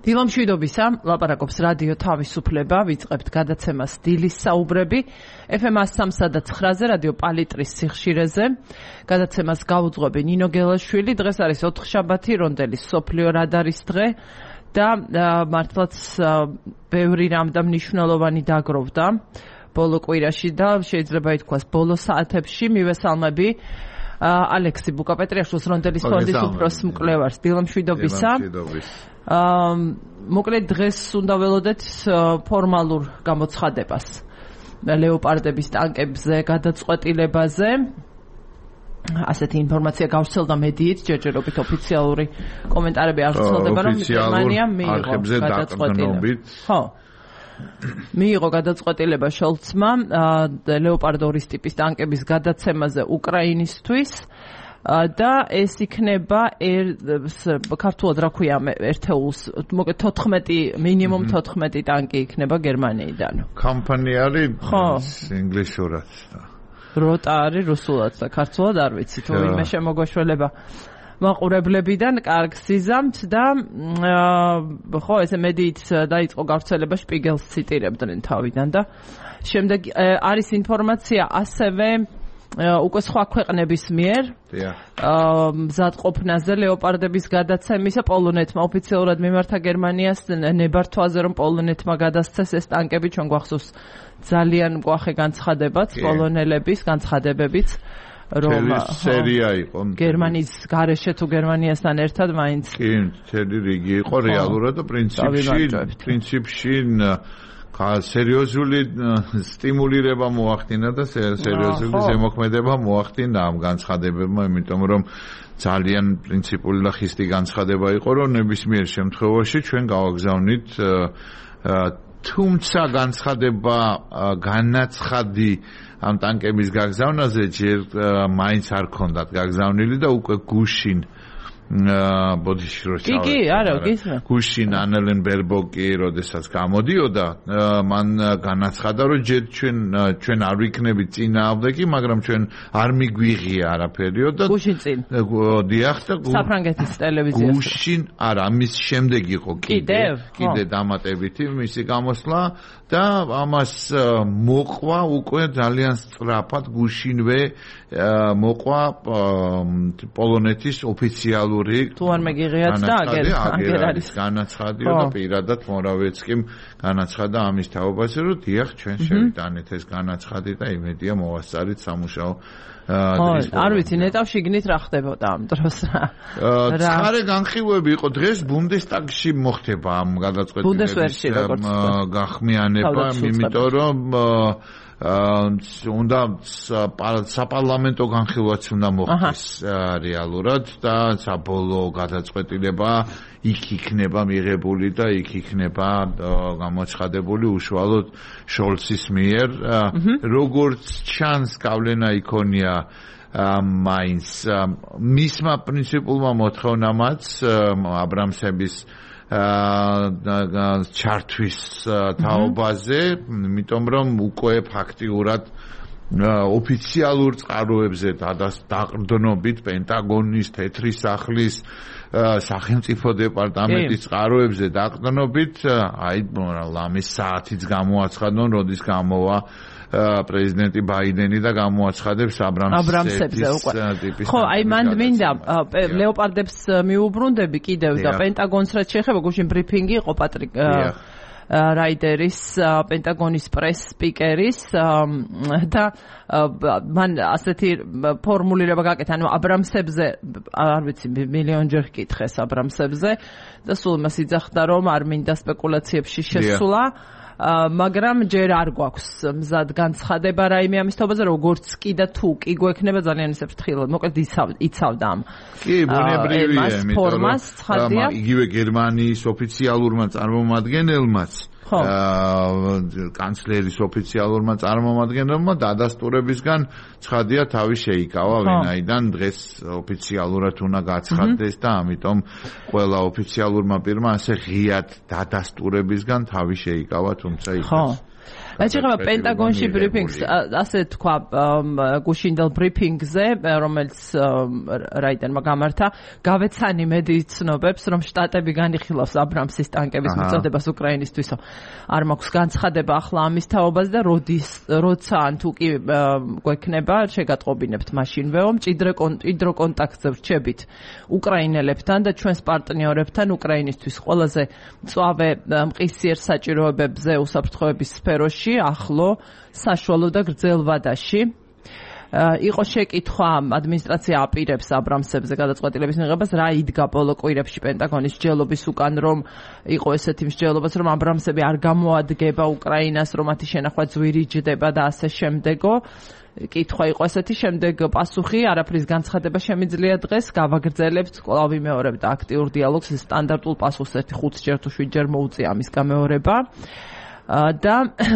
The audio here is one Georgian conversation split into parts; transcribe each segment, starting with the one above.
დილამშვიდობისა, ლაპარაკობს რადიო თავისუფლება, ვიწყებთ გადაცემას დილის საუბრები, FM 103.9-ზე, რადიო პალიტრის სიხშირეზე. გადაცემას გაუძღვები ნინო გელაშვილი, დღეს არის ოთხშაბათი, რონდელის სოფლიო რადარის დღე და მართლაც ბევრი რამ და მნიშვნელოვანი დაგროვდა ბოლო კვირაში და შეიძლება ითქვას ბოლო საათებში მივესალმები ალექსი ბუკაპეტრიაშვილს რონდელის ფონდის უფროს მკვლევარს. დილამშვიდობისა. მოკლედ დღეს უნდა ველოდეთ ფორმალურ გამოცხადებას ლეოპარდების ტანკებზე გადაწყვეტილებაზე. ასეთი ინფორმაცია გავრცელდა მედიით, ჯერჯერობით ოფიციალური კომენტარები არ ვრცელდება, რომ გერმანია მიიღო გადაწყვეტილება. ხო. მიიღო გადაწყვეტილება შოლცმა ლეოპარდ 2 ტიპის ტანკების გადაცემაზე უკრაინისთვის და ეს იქნება ქართულად რა ქვია ერთეულს მოკლედ 14 მინიმუმ 14 ტანკი იქნება გერმანიიდან. კამპანი არის ინგლისურად. როტა არის რუსულად და ქართულად არ ვიცი თუ ვინმე შემოგვეშველება მაყურებლებიდან კარგ სიზამთ და ხო ესე მედიით დაიწყო გავრცელება შპიგელს ციტირებდნენ თავიდან და შემდეგ არის ინფორმაცია ასევე უკვე სხვა ქვეყნების მიერ მზადყოფნაზე ლეოპარდების გადაცემისა პოლონეთმა ოფიციალურად მიმართა გერმანიას ნებართვაზე რომ პოლონეთმა გადასცეს ეს ტანკები ჩვენ გვახსოვს ძალიან მკვახე განცხადებაც პოლონელების განცხადებებიც რომ სერია იყო გერმანიის გარეშე თუ გერმანიასთან ერთად მაინც კი მთელი რიგი იყო რეალურად და პრინციპში სერიოზული სტიმულირება მოახდინა და სერიოზული ზემოქმედება მოახდინა ამ განცხადებებმა, იმიტომ რომ ძალიან პრინციპული და ხისტი განცხადება იყო, რომ ნებისმიერ შემთხვევაში ჩვენ გავაგზავნით თუმცა განცხადება განაცხადი ამ ტანკების გაგზავნაზე ჯერ მაინც არ ქონდათ გაგზავნილი და უკვე გუშინ ბოდიში რო ჩავარდა. კი, არა, გისმენთ. გუშინ ანელენ ბერბოკი როდესაც გამოდიოდა, მან განაცხადა, რომ ჯერ ჩვენ არ ვიქნებით წინააღმდეგი, მაგრამ ჩვენ არ მიგვიღია არაფერიო და გუშინ წინ. დიახ და საფრანგეთის ტელევიზიაში. გუშინ არა, ამის შემდეგ იყო კიდე დამატებითი მისი გამოსვლა და ამას მოყვა უკვე ძალიან სწრაფად გუშინვე მოყვა პოლონეთის ოფიციალური თუ არ მეგიღიათ და აგერ არის განაცხადი და პირადად მორავეცკიმ განაცხადა ამის თაობაზე რომ დიახ ჩვენ შევიტანეთ ეს განაცხადი და იმედია მოვასწარით სამუშაო არ ვიცი ნეტავში გნით რა ხდებოდა ამ დროს რა ხარე განხილვები იყო დღეს ბუნდესტაგში მოხდება ამ გადაწყვეტილების გახმიანება იმიტომ რომ უნდა საპარლამენტო განხილვაც უნდა მოხდეს რეალურად და საბოლოო გადაწყვეტილება იქ იქნება მიღებული და იქ იქნება გამოცხადებული უშუალოდ შოლცის მიერ როგორც ჩანს გავლენა იქონია მაინც მისმა პრინციპულმა მოთხოვნამაც აბრამსების ჩართვის თაობაზე, იმიტომ რომ უკვე ფაქტიურად ოფიციალურ წყაროებზე დაყრდნობით პენტაგონის, თეთრი სახლის, სახელმწიფო დეპარტამენტის წყაროებზე დაყრდნობით, აი ლამის საათიც გამოაცხადონ, როდის გამოვა პრეზიდენტი ბაიდენი და გამოაცხადებს აბრამსებზე უკვე. ხო, აი მან მინდა ლეოპარდებს მიუბრუნდები კიდევ და პენტაგონს რაც შეეხება გუშინ ბრიფინგი იყო პატრიკ რაიდერის პენტაგონის პრეს სპიკერის და მან ასეთი ფორმულირება გაკეთა, ანუ აბრამსებზე არ ვიცი მილიონჯერ ჰკითხეს აბრამსებზე და სულ მას იძახდა რომ არ მინდა სპეკულაციებში შესვლა მაგრამ ჯერ არ გვაქვს მზად განცხადება რაიმე ამის თაობაზე როგორც კი და თუ კი გვექნება ძალიან ისე ფრთხილად მოკლედ იცავდა ამ კი ბუნებრივია იმიტომ რომ იგივე გერმანიის ოფიციალურმა წარმომადგენელმაც კანცლერის ოფიციალურმა წარმომადგენელმა დადასტურებისგან ცხადია თავი შეიკავა ვინაიდან დღეს ოფიციალურად უნდა გაცხადდეს და ამიტომ ყველა ოფიციალურმა პირმა ასე ღიად დადასტურებისგან თავი შეიკავა თუმცა იქ ეჭება პენტაგონში ბრიფინგს ასე თქვა გუშინდელ ბრიფინგზე რომელიც რაიტენმა გამართა გავეცანი მედიის ცნობებს რომ შტატები განიხილავს აბრამსის ტანკების მიწოდებას უკრაინისთვისო არ მაქვს განცხადება ახლა ამის თაობაზე და როცა ან თუ კი გვექნება შეგატყობინებთ მაშინვეო მჭიდრო კონტაქტზე ვრჩებით უკრაინელებთან და ჩვენს პარტნიორებთან უკრაინისთვის ყველაზე მწვავე მყისიერ საჭიროებებზე უსაფრთხოების სფეროში ახლო საშუალო და გრძელ ვადაში იყო შეკითხვა ადმინისტრაცია აპირებს აბრამსებზე გადაწყვეტილების მიღებას რა იდგა ბოლო კვირებში პენტაგონის მსჯელობის უკან რომ იყო ესეთი მსჯელობაც რომ აბრამსები არ გამოადგება უკრაინას რომ მათი შენახვა ძვირიჯდება და ასე შემდეგო კითხვა იყო ესეთი შემდეგ პასუხი არაფრის განცხადება შემიძლია დღეს გავაგრძელებთ კვლავ ვიმეორებთ აქტიურ დიალოგს სტანდარტულ პასუხს 5-ჯერ თუ 7-ჯერ მოუწია ამის გამეორება და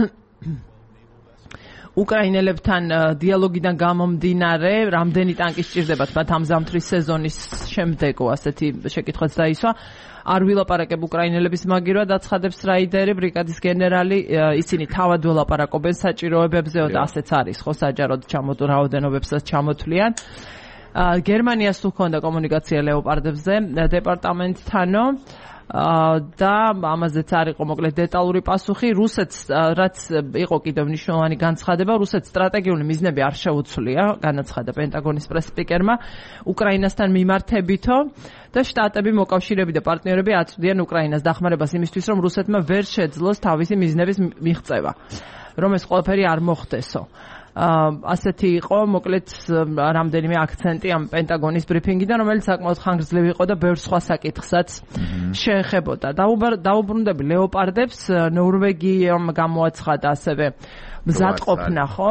უკრაინელებთან დიალოგიდან გამომდინარე რამდენი ტანკი სჭირდებათ მათ ამ ზამთრის სეზონის შემდეგო ასეთი შეკითხვაც დაისვა არ ვილაპარაკებ უკრაინელების მაგირად აცხადებს რაიდერი ბრიგადის გენერალი ისინი თავად ველაპარაკობენ საჭიროებებზეო და ასეც არის ხო საჯაროდ რაოდენობებსაც ჩამოთვლიან გერმანიას თუ ჰქონდა კომუნიკაცია ლეოპარდებზე დეპარტამენტთანო და ამაზეც არ იყო მოკლედ დეტალური პასუხი რუსეთს რაც იყო კიდევ მნიშვნელოვანი განცხადება რუსეთს სტრატეგიული მიზნები არ შეუცვლია განაცხადა პენტაგონის პრეს-სპიკერმა უკრაინასთან მიმართებითო და შტატები მოკავშირეები და პარტნიორები აწვდიან უკრაინას დახმარებას იმისთვის რომ რუსეთმა ვერ შეძლოს თავისი მიზნების მიღწევა რომ ეს ყველაფერი არ მოხდესო ასეთი იყო მოკლედ რამდენიმე აქცენტი ამ პენტაგონის ბრიფინგიდან რომელიც საკმაოდ ხანგრძლივი იყო და ბევრ სხვა საკითხსაც შეეხებოდა დაუბრუნდები ლეოპარდებს ნორვეგიამ გამოაცხადა ასევე მზადყოფნა ხო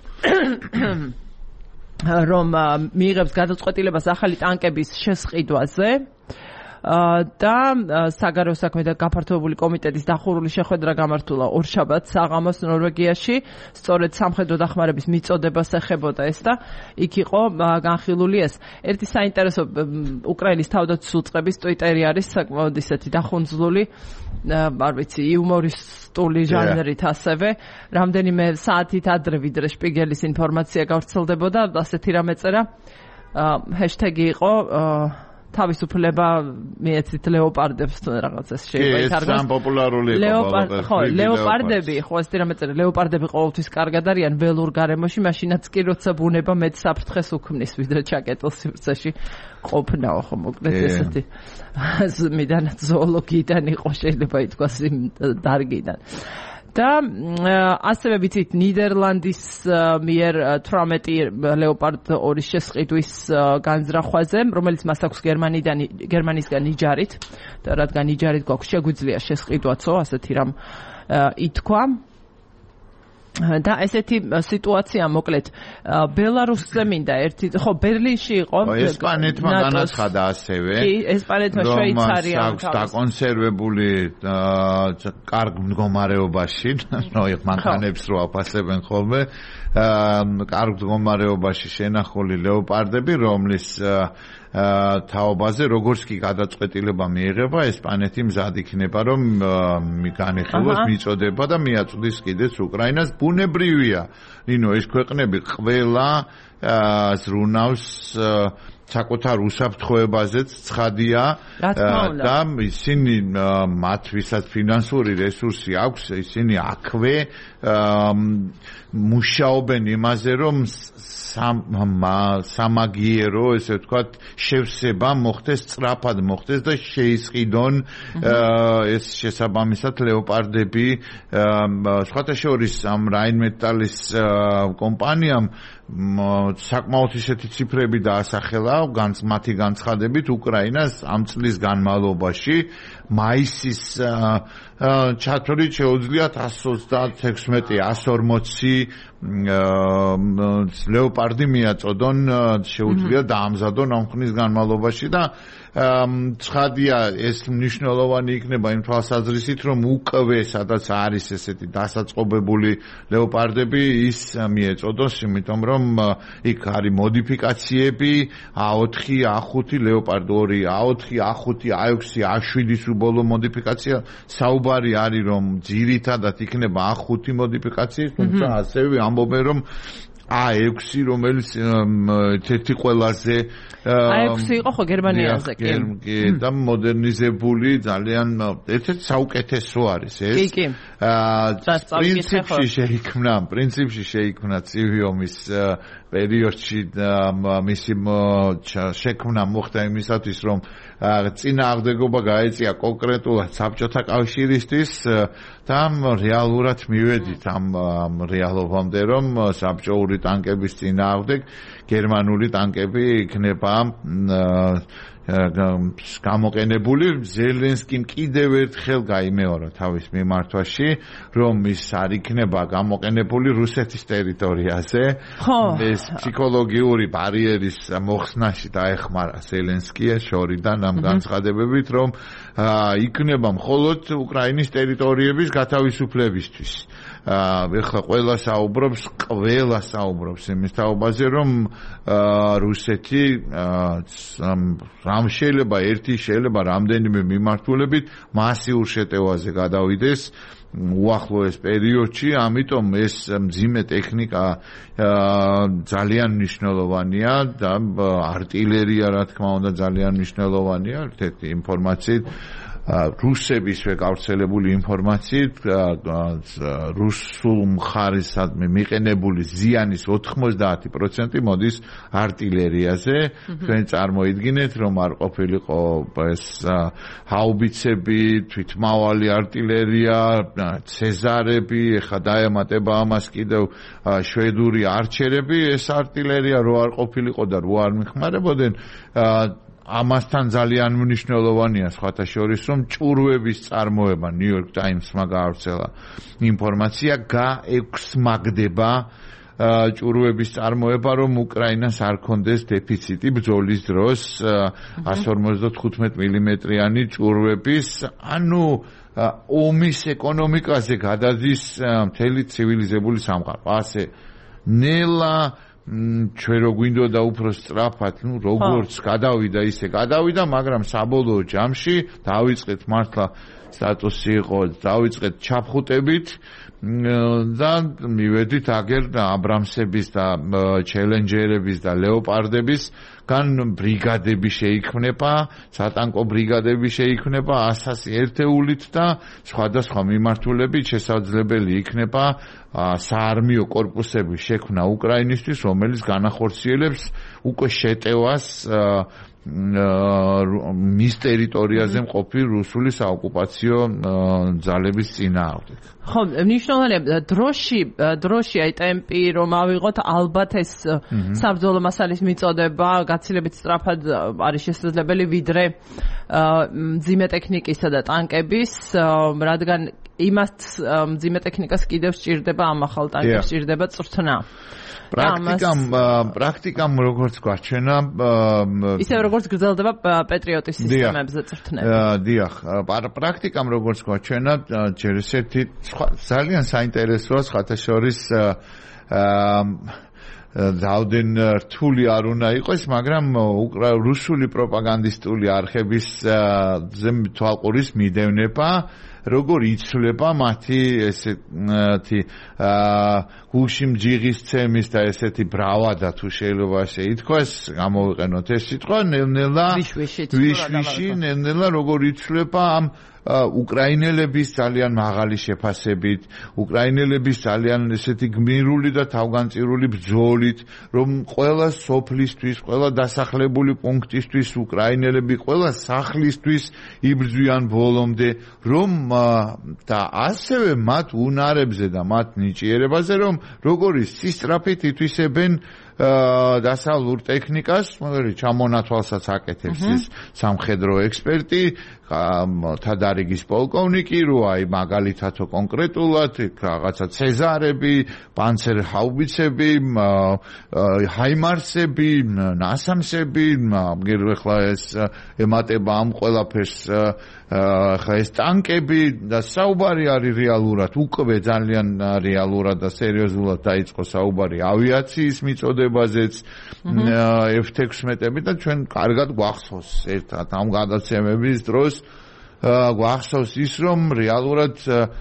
რომ მიიღებს გადაწყვეტილებას ახალი ტანკების შესყიდვაზე და საგარეო საქმეთა გაფართოებული კომიტეტის დახურული შეხვედრა გამართულა ორშაბათს საღამოს ნორვეგიაში სწორედ სამხედრო დახმარების მიწოდებას ეხებოდა ეს და იქ იყო განხილული ეს ერთი საინტერესო უკრაინის თავდაცვის უწყების ტვიტერი არის საკმაოდ ისეთი დახუნძლული არ ვიცი იუმორისტული ჟანრით ასევე რამდენიმე საათით ადრე ვიდრე შპიგელის ინფორმაცია გავრცელდებოდა ასეთი რამე წერა ჰეშტეგი იყო თავისუფლება მიეცით ლეოპარდებს თუ რაღაცას შეიძლება ითარგმნოს. ეს პოპულარული იყო. ლეოპარდები, ხო, ეს თირამეწერე ლეოპარდები ყოველთვის კარგად არიან ველურ გარემოში, მაშინაც კი როცა ბუნება მეტ საფრთხეს უქმნის, ვიდრე ჩაკეტილ სივრცეში ყოფნაო, ხო, მოკლედ ესეთი მიდან ზოოლოგიიდან იყო შეიძლება ითქვას იმ დარგიდან. და ასევე ვიცით ნიდერლანდის მიერ 18 ლეოპარდ 2-ის შესყიდვის განზრახვაზე, რომელიც მას აქვს გერმანიისგან იჯარით, და რადგან იჯარით გვაქვს შეგვიძლია შესყიდვაცო, ასეთი რამ ითქვა. და ესეთი სიტუაცია მოკლედ ბელარუსზე მინდა ერთი ხო ბერლინში იყო ესპანეთმა განაცხადა ასევე კი ესპანეთმა შვეიცარიამ აქვს დაკონსერვებული კარგ მდგომარეობაში მანქანებს რო აფასებენ ხოლმე კარგ მდგომარეობაში შენახული ლეოპარდები რომლის თაობაზე როგორც კი გადაწყვეტილება მიიღება ესპანეთი მზად იქნება რომ განეხილოს მიწოდება და მიაწვდის კიდეც უკრაინას ბუნებრივია ნინო ეს ქვეყნები ყველა ზრუნავს საკუთარ უსაფრთხოებაზეც ცხადია და ისინი მათ ვისაც ფინანსური რესურსი აქვს ისინი აქვე მუშაობენ იმაზე რომ სამაგიერო ესე ვთქვათ შევსება მოხდეს სწრაფად მოხდეს და შეისყიდონ ეს შესაბამისად ლეოპარდები სხვათა შორის ამ რაინმეტალის კომპანიამ საკმაოდ ისეთი ციფრები დაასახელა მათი განცხადებით უკრაინას ამ წლის განმავლობაში მაისის ჩათვლით შეუძლიათ 136-140 ლეოპარდი მიაწოდონ შეუძლია დაამზადონ ამ ხნის განმავლობაში და ცხადია ეს მნიშვნელოვანი იქნება იმ თვალსაზრისით რომ უკვე სადაც არის ესეთი დასაწყობებული ლეოპარდები ის მიეწოდოს იმიტომ რომ იქ არის მოდიფიკაციები A4, A5 ლეოპარდ 2, A4, A5, A6, A7-ის უბოლო მოდიფიკაცია საუბარი საუბარი არის რომ ძირითადად იქნება A5 მოდიფიკაციის, თუმცა ასევე ამბობენ რომ A6 რომელიც ერთ-ერთი ყველაზე A6 იყო ხო გერმანიაზე კი და მოდერნიზებული ძალიან ერთ-ერთი საუკეთესო არის ეს პრინციპში შეიქმნა ცივი ომის პერიოდში მისი შექმნა მოხდა იმისათვის რომ წინააღმდეგობა გაეწია კონკრეტულად საბჭოთა კავშირისთვის და რეალურად მივედით ამ რეალობამდე რომ საბჭოური ტანკების წინააღმდეგ გერმანული ტანკები იქნება გამოყენებული. ზელენსკიმ კიდევ ერთხელ გაიმეორა თავის მიმართვაში, რომ ის არ იქნება გამოყენებული რუსეთის ტერიტორიაზე. ეს ფსიქოლოგიური ბარიერის მოხსნაში დაეხმარა ზელენსკია შორიდან ამ განცხადებებით, რომ იქნება მხოლოდ უკრაინის ტერიტორიების გათავისუფლებისთვის. ეხლა ყველა საუბრობს იმის თაობაზე, რომ რუსეთი შეიძლება ერთი შეიძლება რამდენიმე მიმართულებით მასიურ შეტევაზე გადავიდეს უახლოეს პერიოდში, ამიტომ ეს მძიმე ტექნიკა ძალიან მნიშვნელოვანია და არტილერია რა თქმა უნდა ძალიან მნიშვნელოვანია. ერთ-ერთი ინფორმაციით რუსებისვე გავრცელებული ინფორმაციით რუსულ მხარესადმი მიყენებული ზიანის 90% მოდის არტილერიაზე. თქვენ წარმოიდგინეთ, რომ არ ყოფილიყო ეს ჰაუბიცები, თვითმავალი არტილერია, ცეზარები, ეხლა დაემატება ამას კიდევ შვედური არჩერები, ეს არტილერია რო არ ყოფილიყო და რო არ მიხმარებოდნენ ამასთან ძალიან მნიშვნელოვანია სხვათა შორის რომ ჭურვების წარმოება New York Times-მა გაავრცელა ინფორმაცია გაექვსმაგდება ჭურვების წარმოება რომ უკრაინას არ კონდეს დეფიციტი ბრძოლის დროს 155 მმ-იანი ჭურვების ანუ ომის ეკონომიკაზე გადადის მთელი ცივილიზებული სამყარო ასე ნელა ჩვენ რო გვინდოდა უფრო სწრაფად, როგორც გადავიდა, ისე გადავიდა, მაგრამ საბოლოო ჯამში დავიწყეთ მართლა სტატუსი იყო, დავიწყეთ ჩაფხუტებით და მივედით აგერ აბრამსების და ჩელენჯერების და ლეოპარდების გან ბრიგადები შეიქმნება, სატანკო ბრიგადები შეიქმნება 100 ერთეულით და სხვადასხვა მიმართულებით შესაძლებელი იქნება საარმიო კორპუსების შექმნა უკრაინისთვის, რომელიც განახორციელებს უკვე შეტევას მის ტერიტორიაზე მყოფი რუსული საოკუპაციო ძალების წინააღმდეგ. ხო, მნიშვნელოვანია დროში აი ტემპი რომ ავიღოთ, ალბათ ეს საბრძოლო მასალის მიწოდება გაცილებით სწრაფად არის შესაძლებელი ვიდრე მძიმე ტექნიკისა და ტანკების, რადგან იმათ მძიმე ტექნიკას კიდევ სჭირდება ამახალ ტანკებს სჭირდება წვრთნა. პრაქტიკამ როგორც გვაჩვენა ისევ როგორც გრძელდება პეტრიოტის სისტემებზე წვრთნება. დიახ, პრაქტიკამ როგორც გვაჩვენა ჯერ ესეთი ძალიან საინტერესოა სხვათა შორის დაუდენ რთული არ უნდა იყოს, მაგრამ რუსული პროპაგანდისტული არხების თვალყურის მიდევნება როგორ იცვლება მათი ესეთი გულში მჯიღის ცემის და ესეთი ბრავადა თუ შეიძლება შეითქვას, გამოვიყენოთ ეს სიტყვა, ნელ-ნელა ვიშვიში ნელ-ნელა როგორ იცვლება ამ უკრაინელების ძალიან მაღალი შეფასებით, უკრაინელების ძალიან ესეთი გმირული და თავგანწირული ბრძოლით, რომ ყველა სოფლისთვის, ყველა დასახლებული პუნქტისთვის უკრაინელები ყველა სახლისთვის იბრძვიან ბოლომდე, რომ და ასევე მათ უნარებზე და მათ ნიჭიერებაზე, რომ როგორი სისწრაფით ითვისებენ დასავლურ ტექნიკას, ჩამონათვალსაც აკეთებს ეს სამხედრო ექსპერტი, თადარიგის პოლკოვნიკი, რო აი მაგალითათო კონკრეტულად რაღაცა ცეზარები, პანცერ ჰაუბიცები, ჰაიმარსები, ნასამსები, ახლა ეს ემატება ამ ყველაფერს, ახლა ეს ტანკები და საუბარი არის რეალურად, უკვე ძალიან რეალურად და სერიოზულად დაიწყო საუბარი ავიაციის მიწოდებაზეც, F-16-ები და ჩვენ კარგად გვახსოვს ერთად ამ გადაცემების დროს გვახსოვს ის რომ რეალურად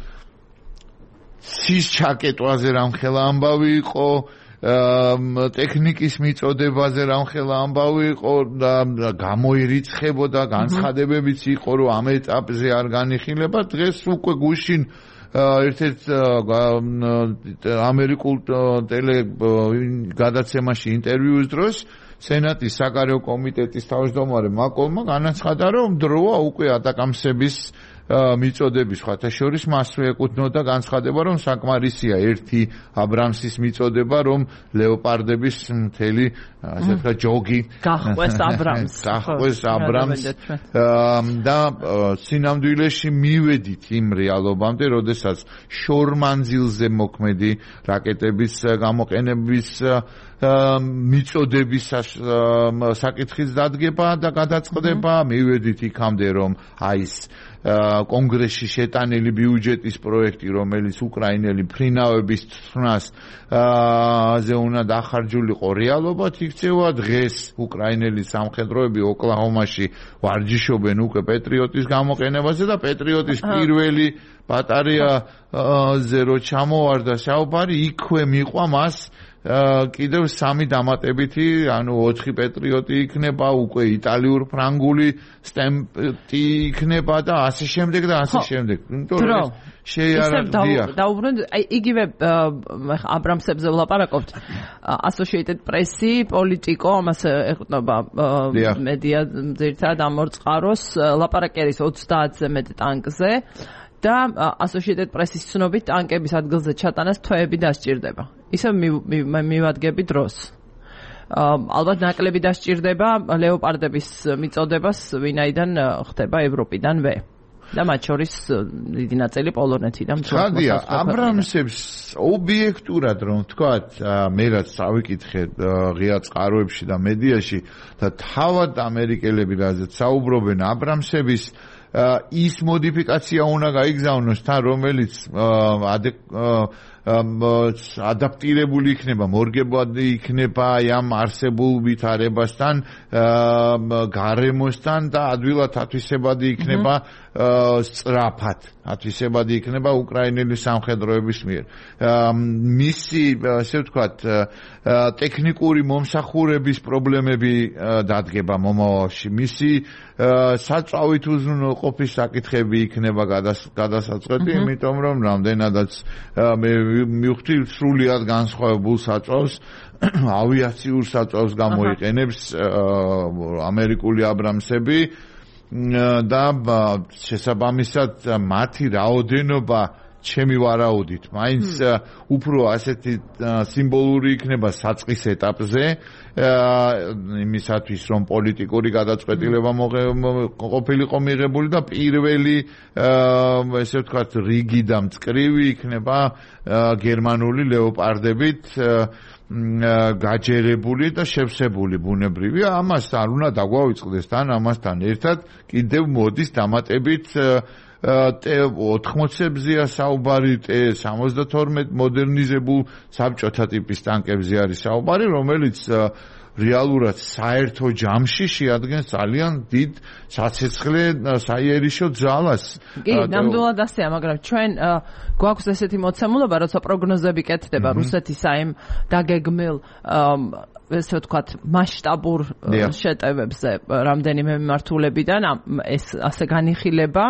ცის ჩაკეტვაზე რამხელა ამბავი იყო ტექნიკის მიწოდებაზე რამხელა ამბავი იყო და გამოირიცხებოდა განცხადებებიც იყო რომ ამ ეტაპზე არ განიხილება დღეს უკვე გუშინ ერთ-ერთ ამერიკულ გადაცემაში ინტერვიუს დროს სენატის საგარეო კომიტეტის თავმჯდომარე მაკოლმა განაცხადა რომ დროა უკვე ატაკამსების მიწოდების ხათა შორის მასვე ეკუთვნოდა განცხადება რომ საკმარისია ერთი აბრამსის მიწოდება რომ ლეოპარდების მთელი ასე ვთქვა ჯოგი გახყვეს აბრამს და სინამდვილეში მივედით იმ რეალობამდე როდესაც შორმანძილზე მოქმედი რაკეტების გამოყენების მიწოდების საკითხის დადგება და გადაწყდება მივედით იქამდე რომ აი ეს კონგრესში შეტანილი ბიუჯეტის პროექტი რომელიც უკრაინელი ფრინავების თხრნას ზე უნდა დახარჯულიყო რეალობად იქცევა დღეს უკრაინელი სამხედროები ოკლაჰომაში ვარჯიშობენ უკვე პეტრიოტის გამოყენებაზე და პეტრიოტის პირველი ბატარეაზე რო ჩამოვარდა საუბარი იქვე მიყვა მას კიდევ 3 დამატებითი, ანუ 4 პეტრიოტი იქნება, უკვე იტალიურ ფრანგული სტემპი იქნება და ასე შემდეგ და ასე შემდეგ. იმიტომ რომ შეიარაღდია. დაუბრუნდ, იგივე აბრამსებზე ვლაპარაკობთ. Associated Press-ი, პოლიტიკო, ამას ეყრდნობა მედია ძირითადად ამორწყაროს, ლაპარაკი არის 30-ზე მეტ ტანკზე. და Associated Press-ის ცნობით ტანკების ადგილზე ჩატანას თვეები დასჭირდება. ისე მივადგები დროს. ალბათ ნაკლები დასჭირდება ლეოპარდების მიწოდებას ვინაიდან ხდება ევროპიდანვე. და მათ შორის დიდი ნაწილი პოლონეთიდან. ხადია, აბრამსებს ობიექტურად რომ ვთქვათ, მე რაც წავიკითხე ღია წყაროებში და მედიაში და თავად ამერიკელები რაზეც საუბრობენ აბრამსების ის მოდიფიკაცია უნდა გაიგზავნოს თან რომელიც ადაპტირებული იქნება, მორგებადი იქნება ამ არსებულ ვითარებასთან, გარემოსთან და ადვილად ათვისებადი იქნება სწრაფად ათვისებადი იქნება უკრაინელი სამხედროების მიერ. მისი, ასე ვთქვათ, ტექნიკური მომსახურების პრობლემები დადგება მომავალში. მისი საწვავით უზრუნველყოფის საკითხები იქნება გადასაწყვეტი, იმიტომ რომ რამდენადაც მე მივხვდი სრულიად განსხვავებულ საწვავს ავიაციურ საწვავს გამოიყენებს ამერიკული აბრამსები და შესაბამისად მათი რაოდენობა ჩემი ვარაუდით მაინც უფრო ასეთი სიმბოლური იქნება საწყის ეტაპზე იმისათვის რომ პოლიტიკური გადაწყვეტილება ყოფილიყო მიღებული და პირველი ესე ვთქვათ რიგი და მწკრივი იქნება გერმანული ლეოპარდებით გაჯერებული და შევსებული ბუნებრივია ამას არ უნდა დაგვავიწყდეს თან ამასთან ერთად კიდევ მოდის დამატებით T-80-ზეა საუბარი, T-72 მოდერნიზებულ საბჭოთა ტიპის ტანკებზე არის საუბარი, რომელიც რეალურად საერთო ჯამში შეადგენს ძალიან დიდ საცეცხლე საიერიშო ძალას. კი, ნამდვილად ასეა, მაგრამ ჩვენ გვაქვს ესეთი მოცემულობა, როცა პროგნოზები კეთდება რუსეთის აიმ დაგეგმილ ესე ვთქვათ მასშტაბურ შეტევებზე რამდენიმე მიმართულებიდან ეს ასე განიხილება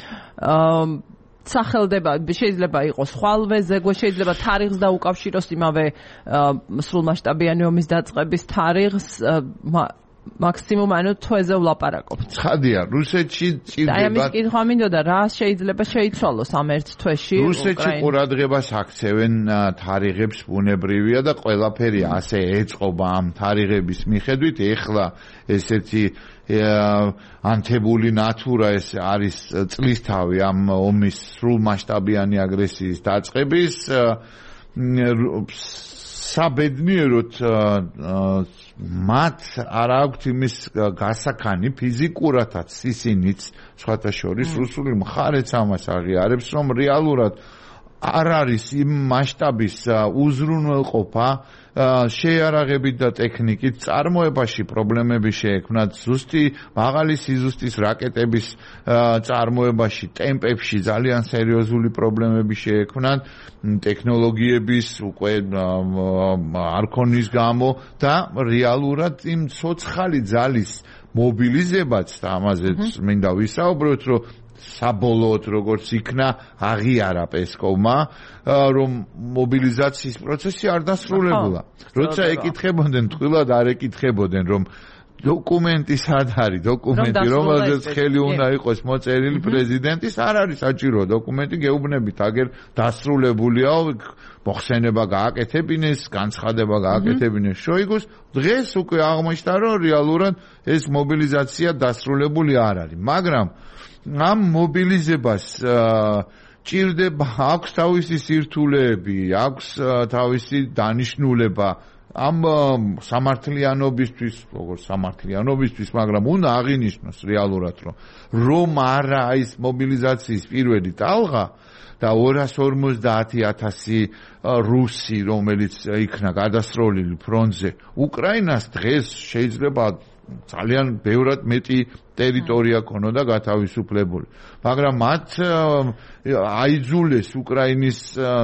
სახელდება შეიძლება იყოს ხვალვე ზეგვე შეიძლება თარიღს დაუკავშიროს იმავე სრულმასშტაბიანი ომის დაწყების თარიღს მაქსიმუმ ანუ თვეზე ვლაპარაკობთ. ხადია, რუსეთში ჭირდება. აი ამის კითხვა მინდოდა, რა შეიძლება შეიცვალოს ამ ერთ თვეში? რუსეთში ყურადღებას აქცევენ თარიღებს ბუნებრივია და ყველაფერი ასე ეწყობა ამ თარიღების მიხედვით. ეხლა ესეთი ანთებული ნატურა ეს არის წლისთავი ამ ომის სრულმასშტაბიანი აგრესიის დაწყების საბედნიეროდ მათ არ აქვთ იმის გასაქანი ფიზიკურადაც ისინიც სხვათა შორის რუსული მხარეც ამას აღიარებს რომ რეალურად არ არის იმ მასშტაბის უზრუნველყოფა შეიარაღებით და ტექნიკით წარმოებაში პრობლემები შეექმნათ ზუსტი მაღალი სიზუსტის რაკეტების წარმოებაში ტემპებში ძალიან სერიოზული პრობლემები შეექმნათ ტექნოლოგიების უკვე არქონის გამო და რეალურად იმ ცოცხალი ძალის მობილიზებაც და ამაზეც მინდა ვისაუბროთ რომ საბოლოოდ როგორც იქნა აღიარა პესკოვმა რომ მობილიზაციის პროცესი არ დასრულებულა. როცა ეკითხებოდნენ, თქვილად არ ეკითხებოდნენ რომ დოკუმენტი სად არის, დოკუმენტი რომელზეც ხელი უნდა იყოს მოწერილი პრეზიდენტის არ არის საჭირო დოკუმენტი გეუბნებით აგერ დასრულებულია მოხსენება გააკეთებინეს, განცხადება გააკეთებინეს შოიგუს დღეს უკვე აღმოჩნდა რომ რეალურად ეს მობილიზაცია დასრულებული არ არის, მაგრამ ამ მობილიზებას ჭირდება აქვს თავისი სირთულეები, აქვს თავისი დანიშნულება ამ სამართლიანობისთვის, როგორც სამართლიანობისთვის, მაგრამ უნდა აღინიშნოს რეალურად რომ არა ის მობილიზაციის პირველი ტალღა და 250,000 რუსი, რომელიც იქნა გადასროლილი ფრონტზე, უკრაინას დღეს შეიძლება ძალიან ბევრად მეტი ტერიტორია ქონოდა გათავისუფლებული. მაგრამ მათ აიძულეს უკრაინის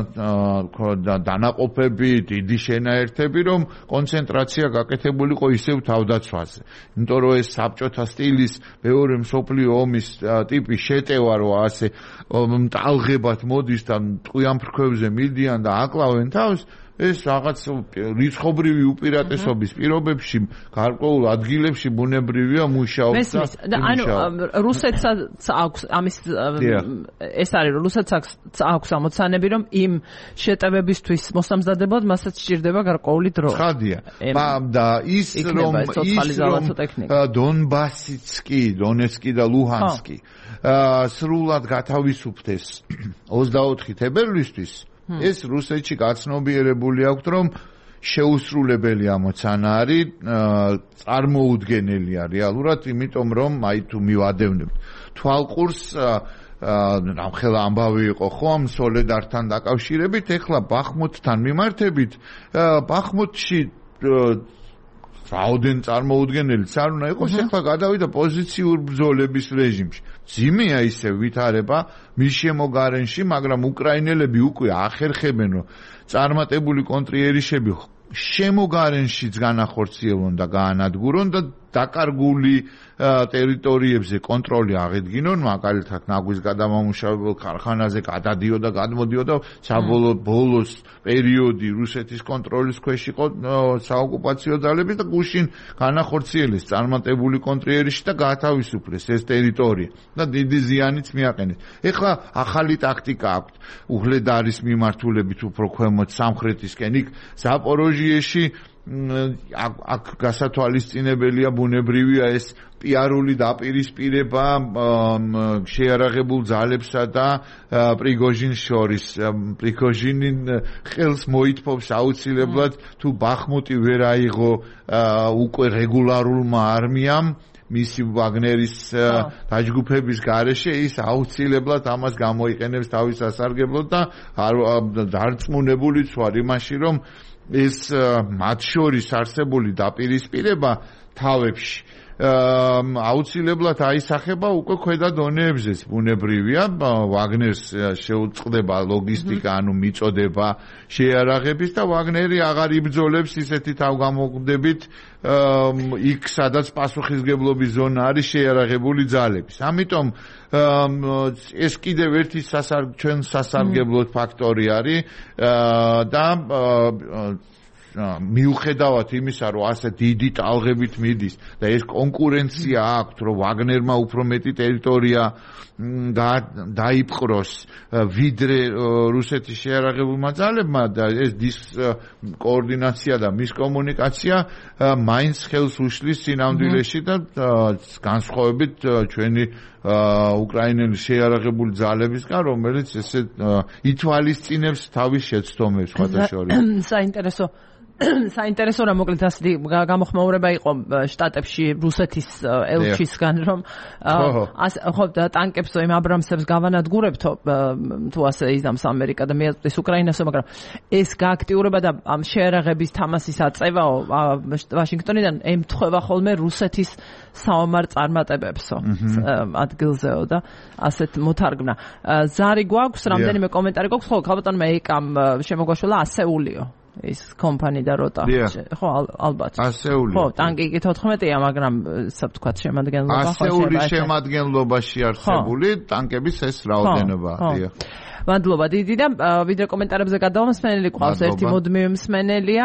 დანაყოფები, დიდი შენაერთები, რომ კონცენტრაცია გაკეთებულიყო ისევ თავდაცვაზე. იმიტომ რომ ეს საბჭოთა სტილის მეორე მსოფლიო ომის ტიპი შეტევა რო ასე ტალღებად მოდის და ტყვიან ფრქვებზე მიდიან და აკლავენ თავს ეს რაღაც რიცხობრივი უპირატესობის პირობებში გარკვეულ ადგილებში ბუნებრივია მუშაობს და ანუ რუსეთსაც აქვს ამის ეს არის რომ რუსეთსაც აქვს ამოცანები რომ იმ შეტევებისთვის მოსამზადებლად მასაც სჭირდება გარკვეული დრო. ხადია. და ის რომ დონბასიც კი, დონეცკი და ლუჰანსკი სრულად გათავისუფლდეს 24 თებერვლისთვის ეს რუსეთში გაცნობიერებული აქვს რომ შეუსრულებელი ამოცანა არის წარმოუდგენელია რეალურად იმიტომ რომ აი თუ მივადევნებთ თვალყურს რამხელა ამბავი იყო ხო ამ სოლედართან დაკავშირებით ეხლა ბახმუთთან მიმართებით ბახმუთში რაოდენ წარმოუდგენელიც არ უნდა იყოს ეხლა გადავიდა პოზიციურ ბრძოლების რეჟიმში ძიმეა ისე ვითარება მის შემოგარენში მაგრამ უკრაინელები უკვე ახერხებენ რომ წარმატებული კონტრიერიშები შემოგარენშიც განახორციელონ და გაანადგურონ და დაკარგული ტერიტორიებზე კონტროლი აღედგინონ, მაგალითად ნაგვის გადამამუშავებელ ქარხანაზე გადადიოდა, გადმოდიოდა საბოლოოდ ბოლოს პერიოდი რუსეთის კონტროლის ქვეშ იყო საოკუპაციო ძალები და გუშინ განახორციელეს წარმატებული კონტრიერიში და გაათავისუფლეს ეს ტერიტორია და დიდი ზიანიც მიაყენეს. ეხლა ახალი ტაქტიკა აქვს. უღლედარის მიმართულებით უფრო ქვემოთ სამხრეთისკენ იქ ზაპოროჟიეში აქ გასათვალისწინებელია ბუნებრივია ეს პიარული დაპირისპირება შეიარაღებულ ძალებსა და პრიგოჟინს შორის. პრიგოჟინი ხელს მოითხოვს აუცილებლად თუ ბახმუტი ვერ აიღო უკვე რეგულარულმა არმიამ მისი ვაგნერის დაჯგუფების გარეშე ის აუცილებლად ამას გამოიყენებს თავის სასარგებლოდ და დარწმუნებულიც ვარ იმაში რომ ეს მათ შორის არსებული დაპირისპირება თავებში აუცილებლად აისახება უკვე ქვედა დონეებზეც ბუნებრივია ვაგნერს შეუწყდება ლოგისტიკა ანუ მიწოდება შეიარაღების და ვაგნერი აღარ იბრძოლებს ისეთი თავგამოგდებით იქ სადაც პასუხისგებლობის ზონა არის შეიარაღებული ძალების. ამიტომ ეს კიდევ ერთი ჩვენ სასარგებლოდ ფაქტორი არის და მიუხედავად იმისა, რომ ასე დიდი ტალღებით მიდის და ეს კონკურენცია აქვს, რომ ვაგნერმა უფრო მეტი ტერიტორია დაიპყროს ვიდრე რუსეთის შეიარაღებულმა ძალებმა და ეს კოორდინაცია და მისკომუნიკაცია მაინც ხელს უშლის სინამდვილეში და განსხვავებით ჩვენი უკრაინელი შეიარაღებული ძალებისგან, რომელიც ესე ითვალისწინებს თავის შეცდომებს სხვათა შორის. საინტერესო საინტერესო რა მოკლედ ასეთი გამოხმაურება იყო შტატებში რუსეთის ელჩისგან რომ ხო ტანკებს იმ აბრამსებს გავანადგურებთო თუ ასე იზამს ამერიკა და მიაწვდის უკრაინასო მაგრამ ეს გააქტიურება და ამ შეერაღების თამასის აწევაო ვაშინგტონიდან ემთხვევა ხოლმე რუსეთის საომარ წარმატებებსო ადგილზეო და ასეთ მოთარგმნა ზარი გვაქვს რამდენიმე კომენტარი გვაქვს ხო ქალბატონმა ეკამ შემოგვაშველა ასეულიო ის კომპანია და როტა ხო ალბათ ასეული ხო ტანკი კი 14-ია მაგრამ საფთქვათ შემადგენლობა ხო ასეული შემადგენლობაში არსებული ტანკების ეს რაოდენობაა მადლობა დიდი და ვიდრე კომენტარებზე გადავალ მსმენელი ყავს ერთი მუდმივი მსმენელია